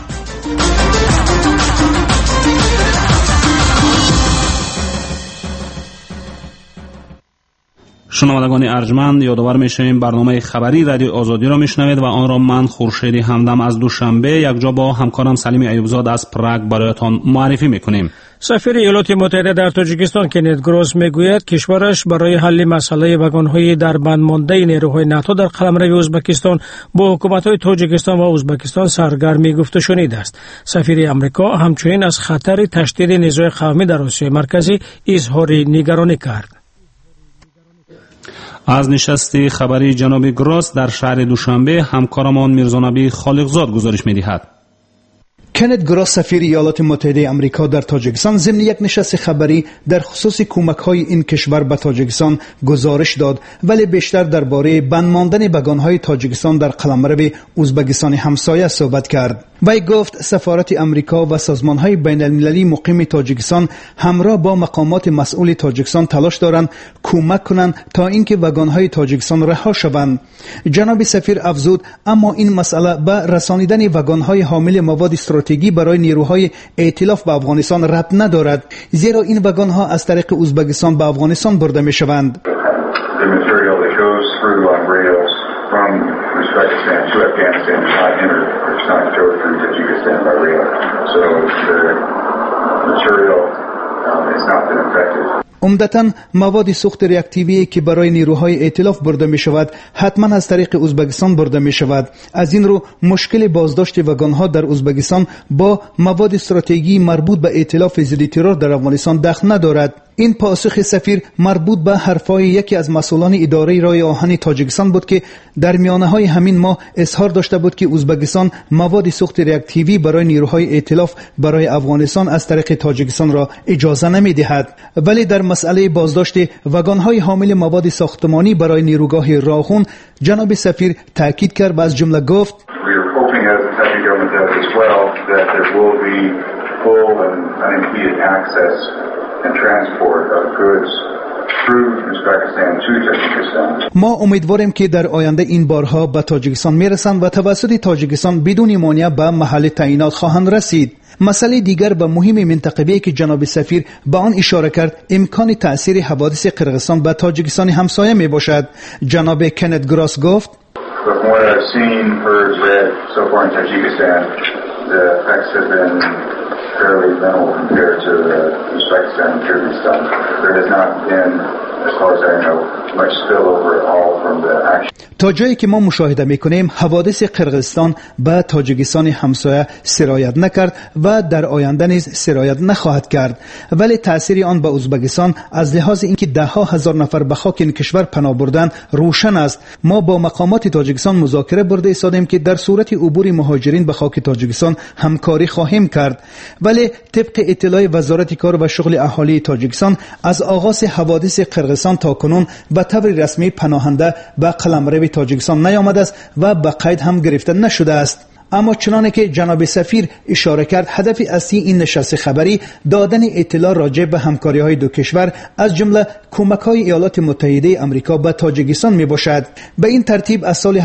شنوندگان ارجمند، یادآور می‌شویم برنامه خبری رادیو آزادی را میشنوید و آن را من خورشید همدم از دوشنبه یکجا با همکارم سلیم ایوبزاد از پراگ برایتان معرفی میکنیم. سفیر ایالات متحده در تاجیکستان کنت گراس میگوید کشورش برای حل مسئله واگن‌های در بند مانده نیروهای ناتو در قلمرو ازبکستان با حکومت‌های تاجیکستان و ازبکستان سرگرم گفت و شنیده است. سفیر آمریکا همچنین از خطر تشدید نزاع قومی در آسیای مرکزی اظهار نگرانی کرد. از نشست خبری جناب گراس در شهر دوشنبه همکارمان میرزانبی خالقزاد گزارش می‌دهد. کنت گراس سفیر ایالات متحده آمریکا در تاجیکستان ضمن یک نشست خبری در خصوص کمک‌های این کشور به تاجیکستان گزارش داد، ولی بیشتر درباره بند ماندن بگان‌های تاجیکستان در قلمرو ازبکستان همسایه صحبت کرد. وی گفت سفارت امریکا و سازمان‌های بین‌المللی مقیم تاجیکستان همراه با مقامات مسئول تاجیکستان تلاش دارند کمک کنند تا اینکه واگن‌های تاجیکستان رها شوند. جناب سفیر افزود اما این مسئله به رسانیدن واگن‌های حامل مواد استراتژیکی برای نیروهای ائتلاف به افغانستان ربط ندارد، زیرا این واگن‌ها از طریق ازبکستان به افغانستان برده می‌شوند. From Uzbekistan to Afghanistan is not entered, it's not go through Tajikistan by rail. So the material has not been affected. عمدتاً مواد سوخت ریاکتیوی که برای نیروهای ائتلاف برده می شود حتما از طریق ازبکستان برده می شود. از این رو مشکل بازداشت واگن‌ها در ازبکستان با مواد استراتژیکی مربوط به ائتلاف ضد ترور در افغانستان دخل ندارد. این پاسخ سفیر مربوط به حرفای یکی از مسئولان اداره راه آهن تاجیکستان بود که در میانه‌های همین ماه اظهار داشته بود که ازبکستان مواد سوخت ریاکتیوی برای نیروهای ائتلاف برای افغانستان از طریق تاجیکستان را اجازه نمی‌دهد. ولی در مسئله بازداشت واگن‌های حامل مواد ساختمانی برای نیروگاه راهخون جناب سفیر تاکید کرد و از جمله گفت and transport of goods through Uzbekistan to Tajikistan. ما امیدواریم که در آینده این بارها به تاجیکستان میرسند و توسط تاجیکستان بدون مانع به محل تعیینات خواهند رسید. مسئله دیگر و مهم منطقه‌ای که جناب سفیر به آن اشاره کرد امکان تأثیر حوادث قرقیزستان به تاجیکستان همسایه می باشد. جناب کنت گراس گفت From what I've seen, heard, read so far in Tajikistan, the effects have been fairly minimal compared to Uzbekistan and Kyrgyzstan. There has not been, as far as I know, much spillover at all from the action. تا جایی که ما مشاهده میکنیم حوادث قرقیزستان به تاجیکستان همسایه سرایت نکرد و در آینده نیز سرایت نخواهد کرد، ولی تأثیر آن به ازبکستان از لحاظ اینکه ده ها هزار نفر به خاک این کشور پناه بردن روشن است. ما با مقامات تاجیکستان مذاکره برده ایستادیم که در صورت عبور مهاجرین به خاک تاجیکستان همکاری خواهیم کرد، ولی طبق اطلاع وزارت کار و شغل اهالی تاجیکستان از آغاز حوادث قرقیزستان تا کنون به طور رسمی پناهنده به قلمرو تاجیکستان نیامده است و به قید هم گرفته نشده است. اما چنانه که جناب سفیر اشاره کرد هدف اصلی این نشست خبری دادن اطلاع راجع به همکاری‌های دو کشور از جمله کمک‌های ایالات متحده آمریکا به تاجیکستان میباشد. به این ترتیب از سال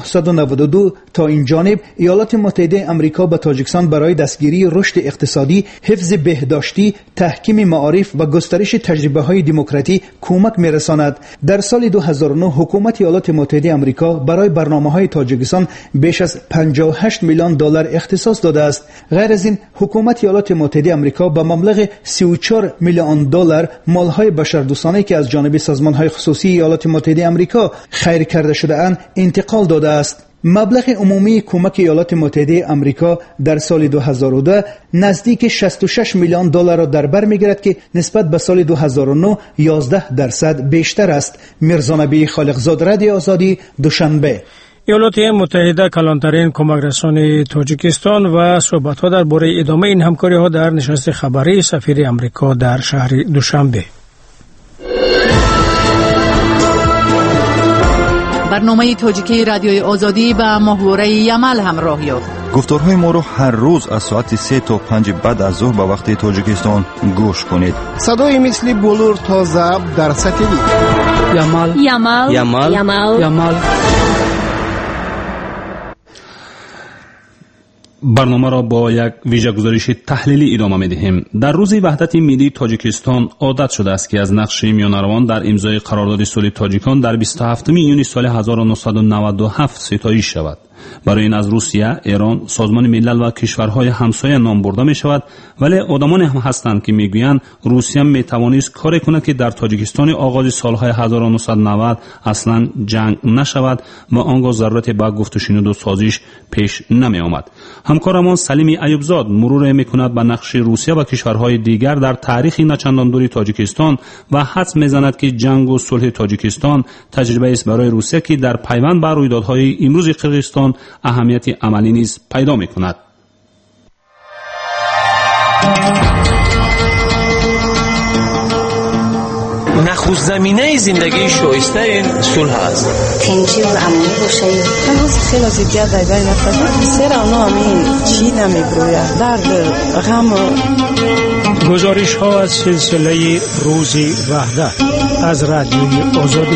1992 تا این جانب ایالات متحده آمریکا به تاجیکستان برای دستگیری رشد اقتصادی، حفظ بهداشتی، تحکیم معارف و گسترش تجربه‌های دموکراتی کمک می‌رساند. در سال 2009 حکومت ایالات متحده آمریکا برای برنامه‌های تاجیکستان بیش از 58 میلیون دلار اختصاص داده است. غیر از این حکومت ایالات متحده آمریکا به مبلغ 34 میلیون دلار مالهای بشردوستانه که از جانب سازمان‌های خصوصی ایالات متحده آمریکا خیر کرده شده اند انتقال داده است. مبلغ عمومی کمک ایالات متحده آمریکا در سال 2002 نزدیک 66 میلیون دلار را در بر می‌گیرد که نسبت به سال 2009 11% بیشتر است. میرزا نبی خالقزاد، رادیو آزادی، دوشنبه. ایالات متحده کلانترین کمک رسان تاجیکستان و صحبت‌ها درباره ادامه این همکاری‌ها در نشست خبری سفیر آمریکا در شهر دوشنبه. برنامه تاجیکی رادیوی آزادی با محور یمل همراه یافت. گفتارهای ما را هر روز از ساعت 3 تا 5 بعد از ظهر به وقت تاجیکستان گوش کنید. صدای مثل بلور تا ضبط در ساتلیت. یمل یمل یمل یمل یمل. برنامه را با یک ویژه گزارش تحلیلی ادامه می‌دهیم. در روز وحدت ملی تاجیکستان عادت شده است که از نقش میانروان در امضای قرارداد صلح تاجیکان در 27 یونیو سال 1997 ستایش شود. برای این از روسیه، ایران، سازمان ملل و کشورهای همسایه نام برده می شود، ولی آدمانی هم هستند که میگویند روسیه می توانست کاری کند که در تاجیکستان آغاز سالهای 1990 اصلا جنگ نشود و آنگاه ضرورت به گفت و شنود و سازش پیش نمی آمد. همکارمان سلیم ایوبزاد مرور می کند به نقش روسیه و کشورهای دیگر در تاریخ نچندان دوری تاجیکستان و حدس می زند که جنگ و صلح تاجیکستان تجربه است برای روسیه که در پیوند بر رویدادهای امروز قرقیزستان اهمیت عملی نیز پیدا می کند. نخست زمینه زندگی شایسته این صلح است. تنجی و امنی باشه. من خیلی زیاد بین افتاد. سر اونا همین چی نمیگوید. درد غم. گزارش ها از سلسله روز وحدت از رادیوی آزادی.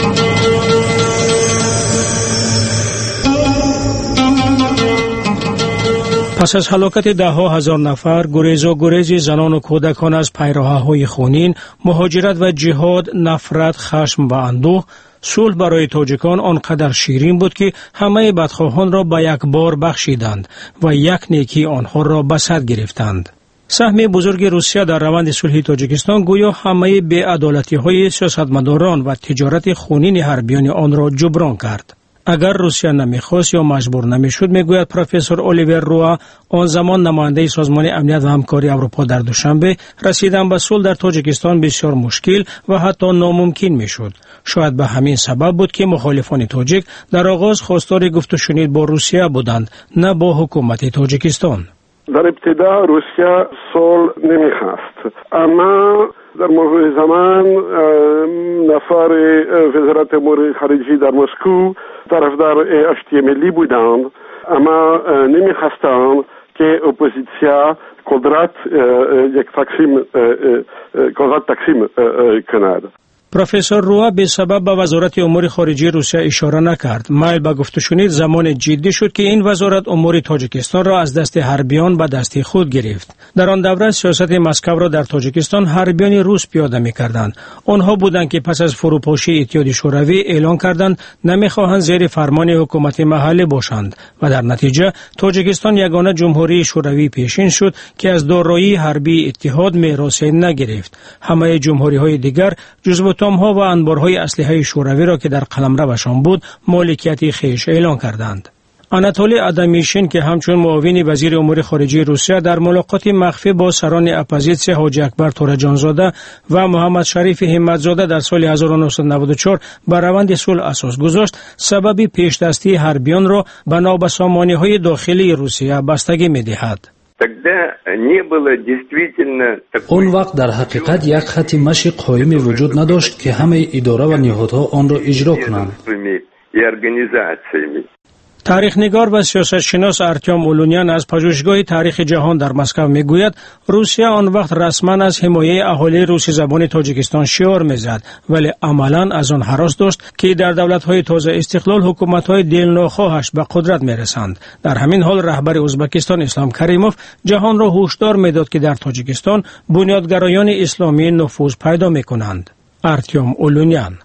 پس از هلاکت ده‌ها هزار نفر، گریز زنان و کودکان از پیراهه‌های خونین، مهاجرت و جهاد، نفرت، خشم و اندوه، صلح برای تاجیکان آنقدر شیرین بود که همه بدخواهان را به یک بار بخشیدند و یک نیکی آنها را به صد گرفتند. سهم بزرگ روسیه در روند صلح تاجیکستان گویا همه بی‌عدالتی‌های سیاستمداران و تجارت خونین حربیان آن را جبران کرد. اگر روسیه نمیخواست یا مجبور نمیشد، میگوید پروفسور الیور روا، آن زمان نماینده سازمان امنیت و همکاری اروپا در دوشنبه، رسیدن به صلح در تاجیکستان بسیار مشکل و حتی ناممکن میشد. شاید به همین سبب بود که مخالفان تاجیک در آغاز خواستار گفت و شنید با روسیه بودند، نه با حکومت تاجیکستان. در ابتدا روسیه صلح نمیخواست، اما در مرور زمان نفر وزارت امور خارجه در مسکو طرفدار اشتی ملی بودند، اما نمیخواستند که اپوزیسیا قدرت تقسیم کند. پروفسور روا به سبب به وزارت امور خارجه روسیه اشاره نکرد. میل به گفت و شنید زمان جدی شد که این وزارت امور تاجیکستان را از دست حربیان به دست خود گرفت. در آن دوره سیاست مسکو را در تاجیکستان حربیان روس پیاده می‌کردند. آنها بودند که پس از فروپاشی اتحاد شوروی اعلان کردند نمی‌خواهند زیر فرمان حکومت محلی باشند و در نتیجه تاجیکستان یگانه جمهوری شوروی پیشین شد که از دارایی حربی اتحاد میراث نگرفت. همه جمهوری‌های دیگر جزو ها و انبارهای اسلحه شوروی را که در قلمروشان بود مالکیت خیش اعلان کردند. آناتولی آدامیشین که همچون معاون وزیر امور خارجه روسیه در ملاقات مخفی با سران اپوزیسیون حاجی اکبر تورجانزاده و محمد شریف همتزاده در سال 1994 بر روند صلح اساس گذاشت، سبب پیشدستی حربیان را به نابسامانی‌های داخلی روسیه بستگی می‌دهد. اون وقت در حقیقت یک خط مشی قایمی وجود نداشت که همه اداره و نهادها آن را اجرا کنند. تاریخ‌نگار و سیاستشناس ارتیم اولونیان از پژوهشگاه تاریخ جهان در مسکو میگوید روسیه آن وقت رسما از حمایه اهالی روسی زبان تاجیکستان شعار میزد، ولی عملاً از آن هراس داشت که در دولت‌های تازه استقلال حکومت‌های دلناخواهش به قدرت میرسند. در همین حال رهبر ازبکستان اسلام کریموف جهان را هشدار میداد که در تاجیکستان بنیادگرایان اسلامی نفوذ پیدا میکنند. ارتیم اولونیان: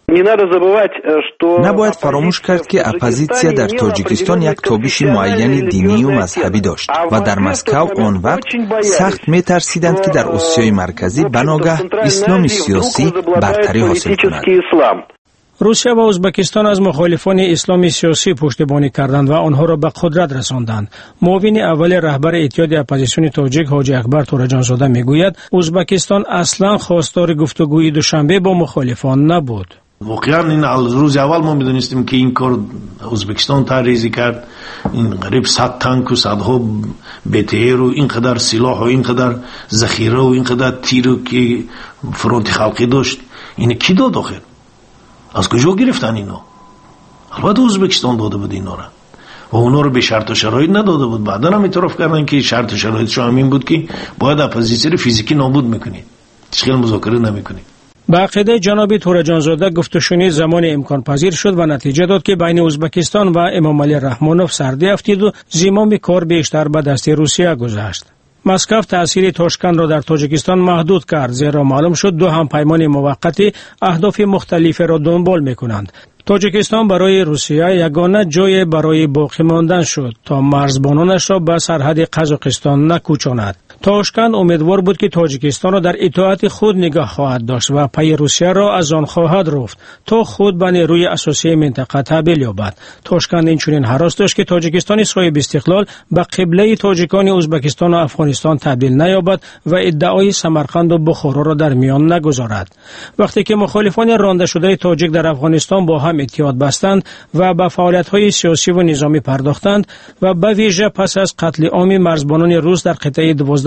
نباید فراموش کرد که اپوزیسیا در تاجیکستان یک تابش معین دینی و مذهبی داشت و در مسکو آن وقت سخت می‌ترسیدند که در آسیای مرکزی بناگه اسلام سیاسی برتری حاصل کند. روسیه و ازبکستان از مخالفان اسلام سیاسی پشتیبانی کردند و آنها را به قدرت رساندند. معاون اول رهبر اتحاد اپوزیسیون تاجیک حاجی اکبر تورجانزاده میگوید ازبکستان اصلا خواستار گفتگوی دوشنبه با مخالفان نبود. واقعا این روز اول ما میدونستیم که این کار ازبکستان طرحی کرد، این قریب 100 تانک و صدها BTR و اینقدر سلاح و اینقدر ذخیره و اینقدر تیر که فرانت خلقی داشت، این کی داد آخر؟ از کجا گرفتن اینا؟ البته ازبکستان داده بود اینا را و اونا رو به شرط و شرایط نداده بود. بعدا هم اعتراف کردن که شرط و شرایطش همین بود که باید اپوزیسیون فیزیکی نابود میکنید، تشکیل مذاکره نمیکنید. با عقیده جناب تورجانزاده گفت و شنید زمان امکان پذیر شد و نتیجه داد که بین ازبکستان و امامعلی رحمانوف سردی افتید و زمام کار بیشتر به دست روسیه گذشت. مسکو تأثیر تاشکند را در تاجیکستان محدود کرد، زیرا معلوم شد دو همپیمان موقتی اهداف مختلف را دنبال میکنند. تاجیکستان برای روسیه یگانه جای برای باقی ماندن شد تا مرزبانانش را به سرحد قزاقستان نکوچاند. تاشکند امیدوار بود که تاجیکستان را در اطاعت خود نگاه خواهد داشت و پای روسیه را از آن خواهد رفت تا خود به نیروی اساسی منطقه تبدیل یابد. تاشکند اینچنین هراس داشت که تاجیکستان صاحب استقلال به قبله تاجیکان ازبکستان و افغانستان تبدیل نیابد و ادعای سمرقند و بخارا را در میان نگذارد. وقتی که مخالفان رانده شده تاجیک در افغانستان با هم اتحاد بستند و به فعالیت‌های سیاسی و نظامی پرداختند و به ویژه پس از قتل عام مرزبانان روس در قطعه 12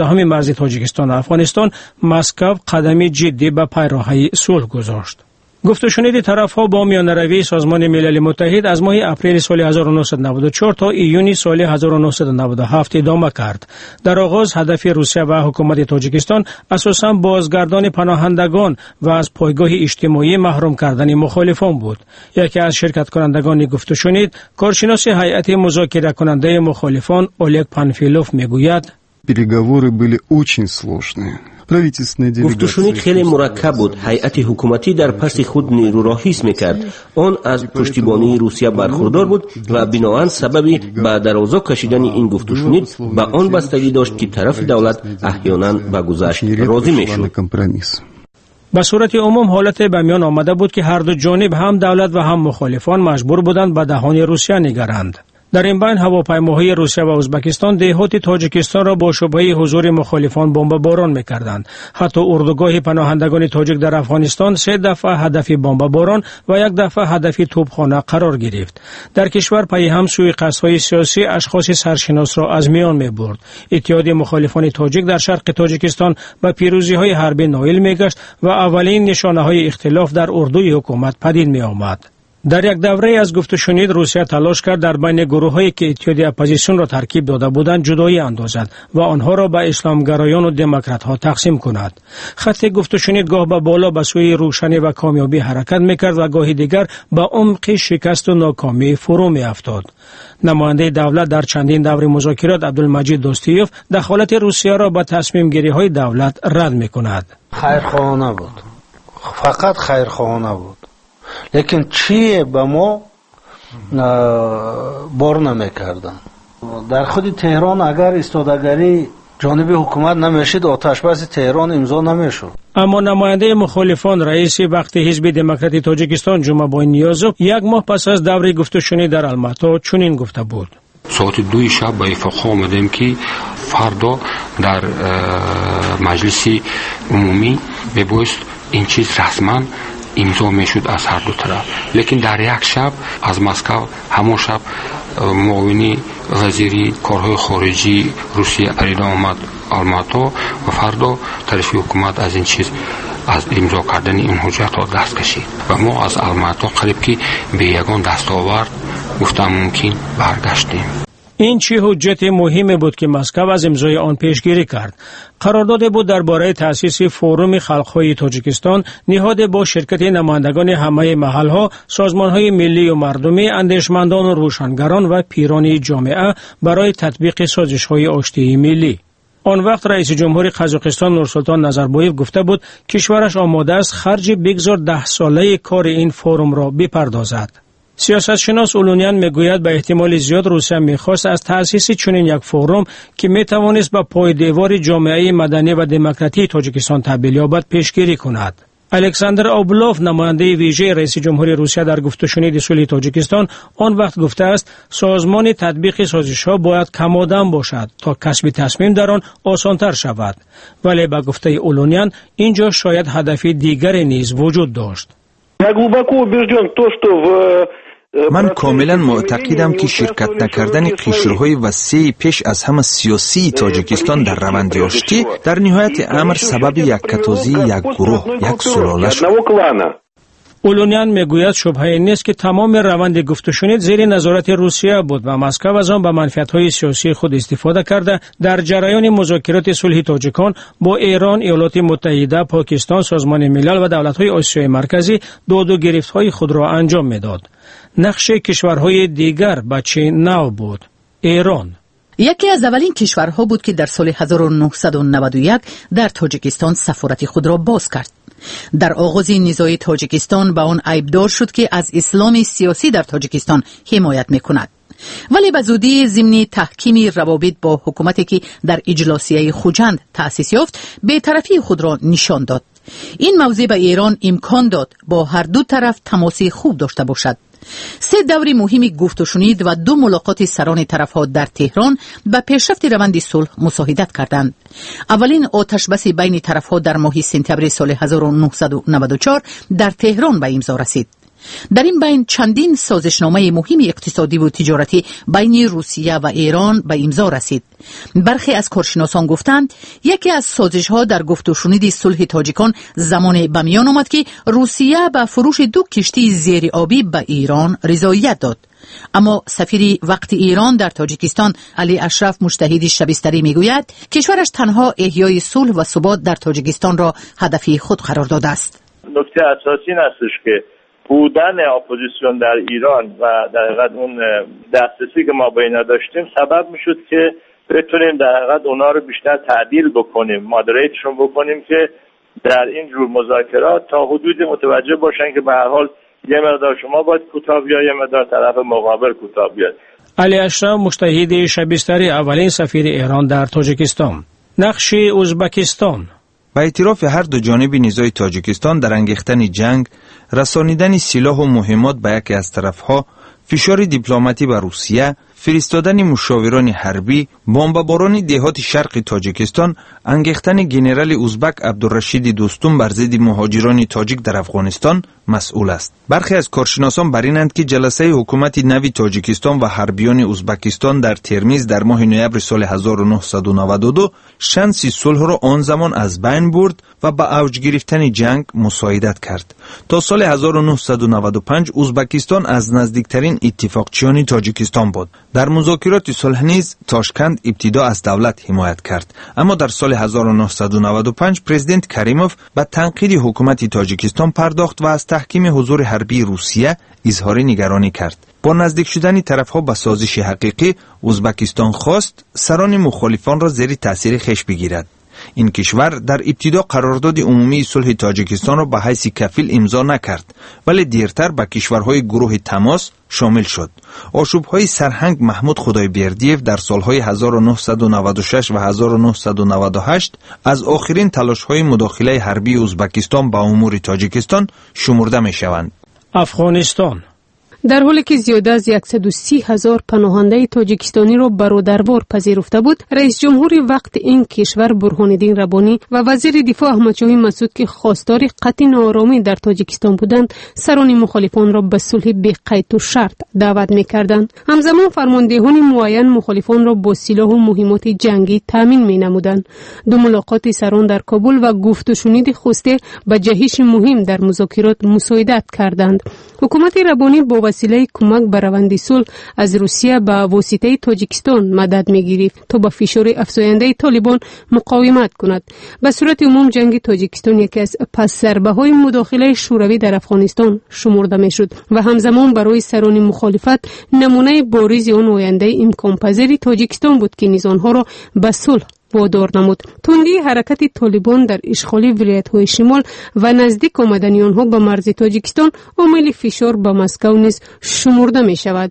14 مرز تاجیکستان و افغانستان مسکو قدمی جدی به پی راهی صلح گذاشت. گفت و شنید طرف‌ها با میانه‌روی سازمان ملل متحد از ماه اپریل سال 1994 تا ایون سال 1997 ادامه کرد. در آغاز هدف روسیه و حکومت تاجیکستان اساساً بازگردان پناهندگان و از پایگاه اجتماعی محروم کردن مخالفان بود. یکی از شرکت کنندگان گفت و شنید کارشناس هیئت مذاکره کننده مخالفان اولگ پانفیلوف میگوید переговоры были очень сложные. گفتگوشنید خیلی مرکب بود. هیئت حکومتی در پس خود نیرو را حس میکرد. آن از پشتیبانی روسیه برخوردار بود و بنابراین سببی به درازا کشیدن این گفتگوشنید به آن بستگی داشت که طرف دولت احیانا به گذشت راضی میشد. به صورت عموم حالت به میان آمده بود که هر دو جانب هم دولت و هم مخالفان مجبور بودند به دهان روسیه نگرند. در این بین هواپیماهای روسیه و ازبکستان دهات تاجیکستان را با شبهه حضور مخالفان بمباران می‌کردند. حتی اردوگاه پناهندگان تاجیک در افغانستان 3 دفعه هدف بمباران و 1 دفعه هدف توپخانه قرار گرفت. در کشور پی هم سوءقصدهای سیاسی اشخاص سرشناس را از میان می‌برد. اتحاد مخالفان تاجیک در شرق تاجیکستان به پیروزی‌های حربی نائل می‌گشت و اولین نشانه‌های اختلاف در اردوی حکومت پدید می‌آمد. در یک دوره از گفت و شنید روسیه تلاش کرد در بین گروه‌هایی که اتحاد اپوزیسیون را ترکیب داده بودند جدایی اندازد و آنها را به اسلامگرایان و دموکرات‌ها تقسیم کند. خط گفت و شنید گاه به بالا به سوی روشنی و کامیابی حرکت می‌کرد و گاهی دیگر به عمق شکست و ناکامی فرو می‌افتاد. نماینده دولت در چندین دور مذاکرات عبدالمجید دوستیوف دخالت روسیه را به تصمیم گیری‌های دولت رد می‌کند. خیرخواهانه بود. فقط خیرخواهانه بود. لیکن چیه به ما بار نمیکردن. در خود تهران اگر استادگری جانب حکومت نمیشد آتشبس تهران امضا نمیشد. اما نماینده مخالفان رئیس وقت حزب دموکراتی تاجیکستان جمعه نیازوف 1 ماه پس از دوره گفت و شنید در الماتا چنین گفته بود: ساعت 2 شب به اتفاق آمدیم که فردا در مجلس عمومی ببایست این چیز رسما امضا میشد از هر دو طرف. لیکن در یک شب از مسکو همون شب معاون وزیری کارهای خارجی روسیه پرید آمد آلماتا و فردا طرف حکومت از این چیز از امضا کردن این حجت را دست کشید و ما از آلماتا قریب که به یگان دستاورد گفتم ممکن برگشتیم. این چه حجت مهمی بود که مسکو از امضای آن پیشگیری کرد. قرارداد بود درباره تأسیس فوروم خلق‌های تاجیکستان نهاد با شرکت نمایندگان همه محل‌ها، سازمان‌های ملی و مردمی، اندیشمندان و روشنگران و پیران جامعه برای تطبیق سازش‌های آشتی ملی. آن وقت رئیس جمهور قزاقستان نورسلطان نظربایف گفته بود کشورش آماده است خرج بگذار 10 ساله کار این فوروم را بپردازد. سیاستشناس اولونیان میگوید به احتمال زیاد روسیه میخواست از تأسیس چنین یک فوروم که میتوانست به پای دیوار جامعه مدنی و دموکراتی تاجیکستان تبدیل یابد پیشگیری کند. الکساندر آبلوف نماینده ویژه رئیس جمهور روسیه در گفت و شنید صلح تاجیکستان آن وقت گفته است سازمان تطبیق سازش‌ها باید کم‌آدم باشد تا کسب تصمیم در آن آسان‌تر شود. ولی به گفته اولونیان اینجا شاید هدف دیگری نیز وجود داشت. من کاملا معتقدم که شرکت نکردن قشرهای وسیع پیش از همه سیاسی تاجیکستان در روند آشتی در نهایت امر سبب یک کتازی یک گروه یک سلاله شد. اولونیان میگوید شبهه نیست که تمام روند گفت و شنید زیر نظارت روسیه بود و مسکو از آن به منفعت‌های سیاسی خود استفاده کرده در جریان مذاکرات صلح تاجیکان با ایران، ایالات متحده، پاکستان، سازمان ملل و دولت‌های آسیای مرکزی داد و گرفت‌های خود را انجام میداد. نقش کشورهای دیگر بچه نو بود. ایران یکی از اولین کشورها بود که در سال 1991 در تاجیکستان سفارت خود را باز کرد. در آغاز نزاع تاجیکستان به آن عیبدار شد که از اسلام سیاسی در تاجیکستان حمایت می‌کند. ولی به زودی ضمن تحکیم روابط با حکومتی که در اجلاسیه خوجند تأسیس یافت بی‌طرفی خود را نشان داد. این موضوع به ایران امکان داد با هر دو طرف تماسی خوب داشته باشد. 3 دور مهم گفت و شنید و 2 ملاقات سران طرفها در تهران به پیشرفت روند صلح مساعدت کردند. اولین آتش بس بین طرفها در ماه سپتامبر سال 1994 در تهران به امضا رسید. در این بین چندین سازشنامه مهم اقتصادی و تجارتی بین روسیه و ایران به امضا رسید. برخی از کارشناسان گفتند یکی از سازش‌ها در گفت و شنید صلح تاجیکان زمانی به میان آمد که روسیه به فروش 2 کشتی زیر آبی به ایران رضایت داد. اما سفیر وقت ایران در تاجیکستان علی اشرف مجتهد شبستری میگوید کشورش تنها احیای صلح و ثبات در تاجیکستان را هدف خود قرار داده است. نکته اساسی این استش که بودن اپوزیسیون در ایران و در حقیقت اون دسترسی که ما به اینا داشتیم سبب میشد که بتونیم در حقیقت اونا رو بیشتر تعدیل بکنیم، مادریتشون بکنیم که در این جور مذاکرات تا حدودی متوجه باشن که به هر حال یه مقدار شما باید کوتاه بیاد، یه مقدار طرف مقابل کوتاه بیاد. علی اشرف مجتهد شبستری اولین سفیر ایران در تاجیکستان. نقش ازبکستان. با اعتراف هر دو جانب نزاع تاجیکستان در انگیختن جنگ، رسانیدن سلاح و مهمات به یکی از طرفها، فشار دیپلماتی به روسیه، فرستادن مشاوران حربی، بمباران دهات شرق تاجیکستان، انگیختن گنرال ازبک عبدالرشید دوستم بر ضد مهاجران تاجیک در افغانستان مسئول است. برخی از کارشناسان بر اینند که جلسه حکومت نوی تاجیکستان و حربیان ازبکستان در ترمیز در ماه نوامبر سال 1992 شانس صلح را آن زمان از بین برد و به اوج گرفتن جنگ مساعدت کرد. تا سال 1995 ازبکستان از نزدیکترین اتفاقچیان تاجیکستان بود. در مذاکرات صلح نیز تاشکند ابتدا از دولت حمایت کرد، اما در سال 1995 پرزیدنت کریموف به تنقید حکومت تاجیکستان پرداخت و از تحکیم حضور حربی روسیه اظهار نگرانی کرد. با نزدیک شدن طرفها به سازش حقیقی، ازبکستان خواست سران مخالفان را زیر تاثیر خویش بگیرد. این کشور در ابتدا قرارداد عمومی صلح تاجیکستان را به حیث کفیل امضا نکرد، ولی دیرتر به کشورهای گروه تماس شامل شد. آشوب‌های سرهنگ محمود خدایبردیев در سالهای 1996 و 1998 از آخرین تلاش‌های مداخله حربی ازبکستان به امور تاجیکستان شمرده می‌شوند. افغانستان. در حالی که زیاده از 130,000 پناهنده تاجیکستانی را برادروار پذیرفته بود، رئیس جمهور وقت این کشور برهان‌الدین ربانی و وزیر دفاع احمدشاهی مسعود که خواستار قطع ناآرامی در تاجیکستان بودند، سران مخالفان را به صلح بی قید و شرط دعوت می‌کردند. همزمان فرماندهان معین مخالفان را با سلاح و مهمات جنگی تامین می‌نمودند. دو ملاقات سران در کابل و گفت و شنید خوسته به جهش مهم در مذاکرات مساعدت کردند. حکومت ربانی با وسیله کمک به روند صلح از روسیه به واسطه تاجیکستان مدد می‌گرفت تا با فشار افزاینده طالبان مقاومت کند. به صورت عموم جنگ تاجیکستان یکی از پس ضربه‌های مداخله شوروی در افغانستان شمرده می‌شد و همزمان برای سران مخالفت نمونه بارز آن آینده امکان پذیر تاجیکستان بود که نیزانها را به صلح وادار نمود. تندی حرکت طالبان در اشغال ولایت‌های شمال و نزدیک آمدن آنها به مرز تاجیکستان عامل فشار به مسکو نیز شمرده می شود.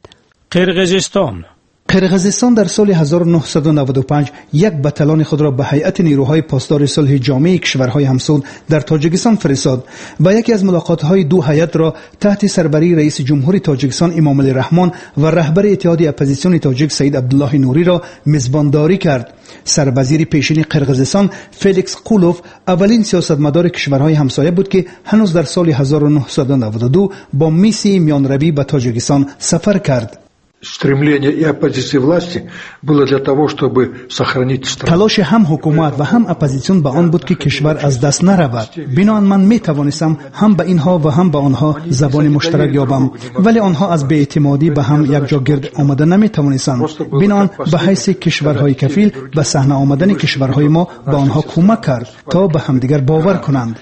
قرقیزستان در سال 1995 یک بتالون خود را به هیئت نیروهای پاسدار صلح جامع کشورهای همسود در تاجیکستان فرستاد و یکی از ملاقات‌های دو هیئت را تحت سربری رئیس جمهور تاجیکستان امام علی رحمان و رهبر اتحاد اپوزیسیون تاجیک سید عبدالله نوری را میزبانداری کرد. سربازیر پیشین قرقیزستان فلیکس قولوف اولین سیاستمدار کشورهای همسایه بود که هنوز در سال 1992 با میسی میانروی به تاجیکستان سفر کرد. تلاش هم حکومت و هم اپوزیسیون به آن بود که کشور از دست نرود. بنابراین من می توانستم هم به اینها و هم به آنها زبان مشترک یابم، ولی آنها از بی‌اعتمادی به هم یک جا گرد آمده نمی توانستند. بنابراین به حیث کشورهای کفیل به صحنه آمدن کشورهای ما به آنها کمک کرد تا به همدیگر باور کنند.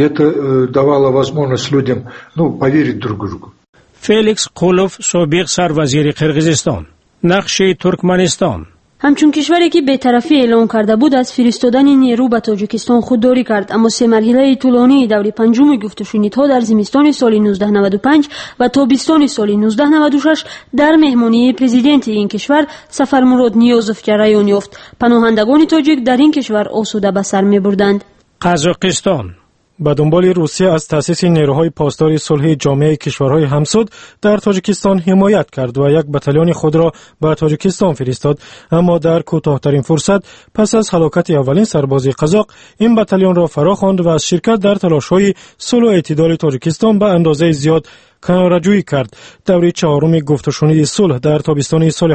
فلیکس قولوف سابق سروزیر قرقیزستان. نقش ترکمنستان. همچون کشوری که بی‌طرفی اعلام کرده بود از فرستادن نیرو به تاجیکستان خودداری کرد، اما سه مرحله طولانی دور پنجم گفت و شنیدها در زمستان سال 1995 و تابستان سال 1996 در مهمانی پرزیدنت این کشور سفرمراد نیازوف جریان یافت. پناهندگان تاجیک در این کشور آسوده به سر می‌بردند. قزاقستان. به دنبال روسیه از تأسیس نیروهای پاسدار صلح جامعه کشورهای همسود در تاجیکستان حمایت کرد و یک بتالون خود را به تاجیکستان فرستاد، اما در کوتاه‌ترین فرصت پس از هلاکت اولین سرباز قزاق این بتالون را فراخواند و از شرکت در تلاش‌های صلح و اعتدال تاجیکستان به اندازه زیاد کناره‌جویی کرد. دوره چهارم گفت و شنود صلح در تابستان سال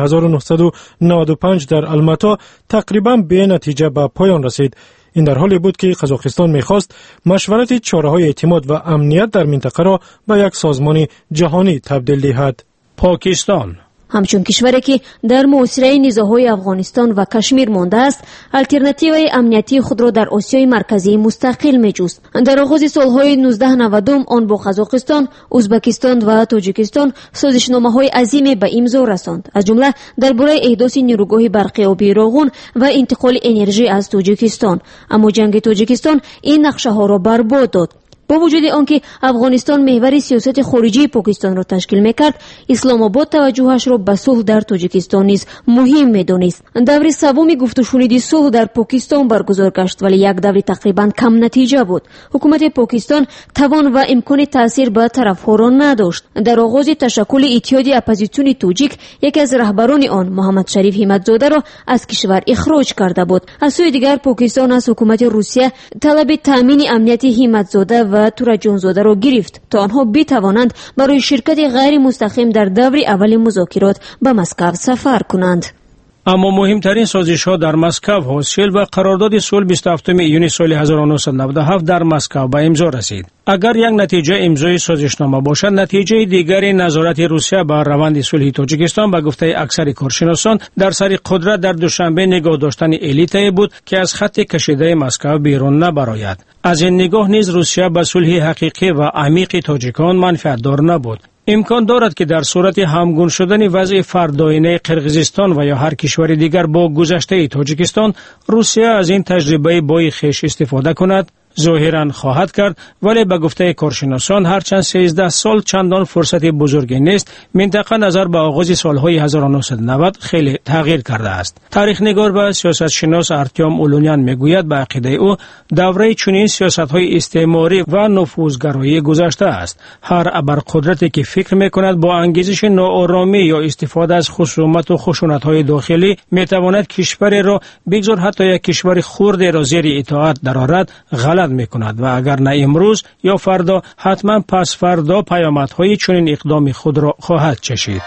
1995 در الماتا تقریباً به نتیجه به پایان رسید. این در حالی بود که قزاقستان می‌خواست مشورت چاره‌های اعتماد و امنیت در منطقه را به یک سازمان جهانی تبدیل دهد. پاکستان همچون کشوری که در محاصره نیزه‌های افغانستان و کشمیر مانده است، الटरनेटिوی امنیتی خود را در آسیای مرکزی مستقل می‌جوست. در آغاز سال‌های 1990 آن با قزاقستان، ازبکستان و تاجیکستان سازشنامه‌های عظیمی به امضا رساند، از جمله درباره احداث نیروگاه برقی آبی راغون و انتقال انرژی از تاجیکستان. اما جنگ تاجیکستان این نقشه‌ها را برباد داد. با وجود آنکه افغانستان محور سیاست خارجی پاکستان را تشکیل میکرد، اسلام آباد توجهش را به صلح در تاجیکستان نیز مهم میدانست. دور سوم گفت و شنود صلح در پاکستان برگزار گشت، ولی یک دور تقریبا کم نتیجه بود. حکومت پاکستان توان و امکان تاثیر به طرفها را نداشت. در آغاز تشکل اتحاد اپوزیسیون تاجیک، یکی از رهبران آن محمد شریف همتزاده را از کشور اخراج کرده بود. از سوی دیگر پاکستان از حکومت روسیه طلب تامین امنیت همتزاده و تورجانزاده را گرفت تا آنها بتوانند برای شرکت غیر مستقیم در دور اول مذاکرات به مسکو سفر کنند. اما مهمترین سازش‌ها در مسکو حاصل و قرارداد صلح 27 ایون سال 1997 در مسکو به امضا رسید. اگر یک نتیجه امضای سازشنامه باشد، نتیجه دیگری نظارت روسیه بر روند صلح تاجیکستان به گفته اکثر کارشناسان در سر قدرت در دوشنبه نگاه داشتن الیته بود که از خط کشیده مسکو بیرون نبراید. از این نگاه نیز روسیه به صلح حقیقی و عمیق تاجیکان منفعت دار نبود. امکان دارد که در صورت همگون شدن وضع فردآینه قرقیزستان و یا هر کشور دیگر با گذشته تاجیکستان، روسیه از این تجربه بای خویش استفاده کند. ظاهراً خواهد کرد، ولی به گفته کارشناسان هرچند 13 سال چندان فرصت بزرگی نیست. منطقه نظر به آغاز سالهای 1990 خیلی تغییر کرده است. تاریخ نگار و سیاست شناس ارتیوم اولونیان میگوید به عقیده او دوره چنین سیاست‌های استعماری و نفوذگرایی گذشته است. هر ابرقدرتی که فکر میکند با انگیزش ناآرامی یا استفاده از خصومت و خشونت‌های داخلی میتواند کشوری را بگذار حتی یک کشور خرد را زیر اطاعت درآورد، غلط میکند و اگر نه امروز یا فردا، حتما پس فردا پیامدهای چنین اقدام خود را خواهد چشید.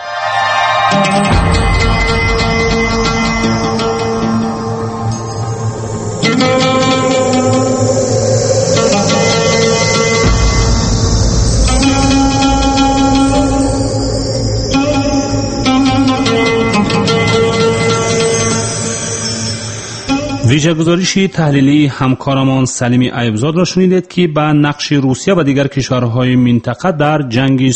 ویژه‌گزارشی تحلیلی همکارمان سلیمی ایوبزاد را شنیدید که به نقش روسیه و دیگر کشورهای منطقه در جنگ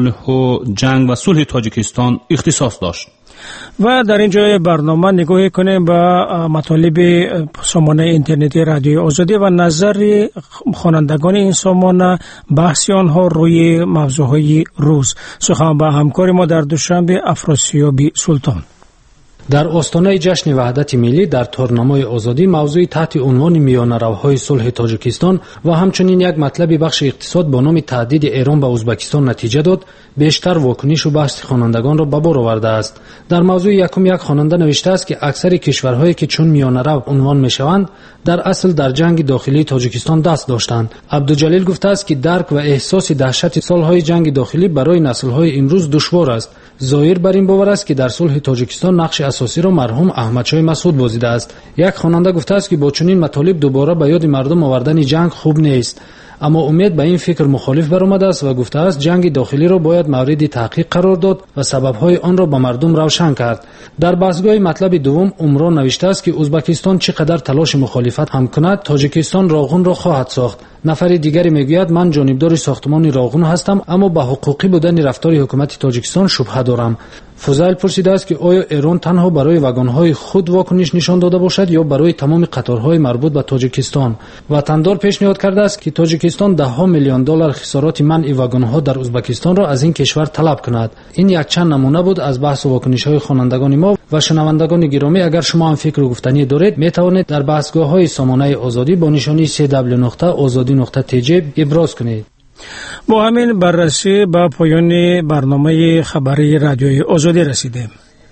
و صلح تاجیکستان اختصاص داشت. و در اینجا برنامه نگاهی کنیم به مطالب سامانه اینترنتی رادیوی آزادی و نظر خوانندگان این سامانه، بحث آنها روی موضوعهای روز. سخن با همکار ما در دوشنبه افراسیاب سلطان. در آستانه جشن وحدت ملی در تورنمای آزادی موضوع تحت عنوان میانه‌روهای صلح تاجیکستان و همچنین یک مطلب بخش اقتصاد با نام تهدید ایران به ازبکستان نتیجه داد، بیشتر واکنش و بحث خوانندگان را به بار آورده است. در موضوع یکم یک خواننده نوشته است که اکثر کشورهایی که چون میانه‌رو عنوان میشوند در اصل در جنگ داخلی تاجیکستان دست داشتند. عبدالجلیل گفته است که درک و احساس دهشت سالهای جنگ داخلی برای نسل‌های امروز دشوار است. ظاهر بر این باور است که در صلح تاجیکستان نقش اساسی را مرحوم احمدشاه مسعود بازیده است. یک خواننده گفته است که با چنین مطالب دوباره به یاد مردم آوردن جنگ خوب نیست، اما امید به این فکر مخالف برآمده است و گفته است جنگ داخلی را باید مورد تحقیق قرار داد و سبب‌های آن را به مردم روشن کرد. در بحثگاه مطلب دوم عمران نوشته است که ازبکستان چقدر تلاش مخالفت هم کند تاجیکستان راغون را خواهد ساخت. نفر دیگری میگوید من جانبدار ساختمان راغون هستم، اما به حقوقی بودن رفتار حکومت تاجیکستان شبهه دارم. فضایل پرسیده است که آیا ایران تنها برای واگن‌های خود واکنش نشان داده باشد یا برای تمام قطارهای مربوط به تاجیکستان. وطندار پیشنهاد کرده است که تاجیکستان $10 میلیون خسارات منع واگن‌ها در ازبکستان را از این کشور طلب کند. این یک چند نمونه بود از بحث و واکنش‌های خوانندگان ما و شنوندگان گرامی. اگر شما هم فکر و گفتنی دارید می توانید در بحثگاه‌های سامانه آزادی با نشانی 3w.azadi.ir azodi.tj ابراز کنید. با همین بررسی به پایان برنامه خبری رادیوی آزادی رسیدیم.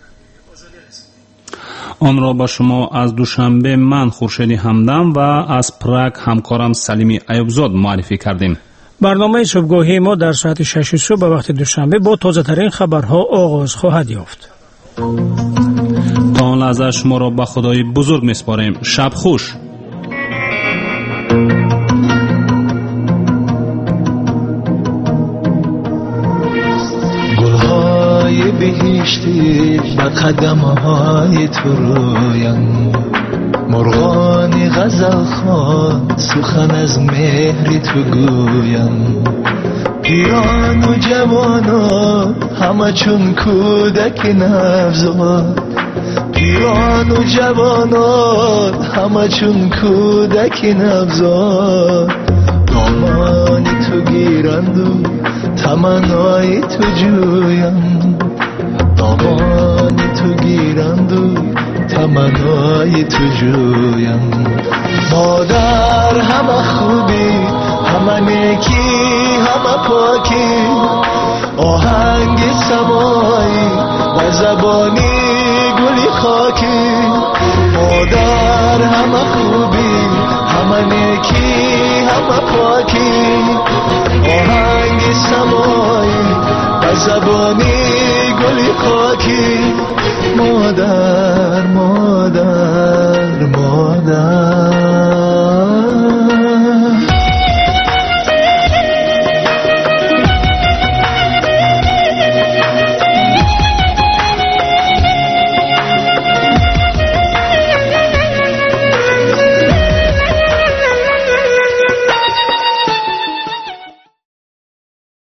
آن را با شما از دوشنبه من خورشید همدم و از پراگ همکارم سلیمی ایوبزاد معرفی کردیم. برنامه صبحگاهی ما در ساعت 6 صبح به وقت دوشنبه با تازه ترین خبرها آغاز خواهد یافت. تا آن لحظه شما را به خدای بزرگ میسپاریم. شب خوش. گلهای بهشتی به قدمهای تو رویان، مرغان غزل خوان سخن از مهر تو گویان. پیران و جوانان همه چون کودک نوزاد، پیران و جوانان همه چون کودک نوزاد. دامان تو گیرند و تمنای تو جویند، دامان تو گیرند و تمنای تو جویند. مادر همه خوبی، همه نیکی، همه پاکی، آهنگ سمایی و زبانی گلی خاکی. مادر همه خوبی، همه نیکی، همه پاکی، آهنگ سمایی و زبانی گلی خاکی. مادر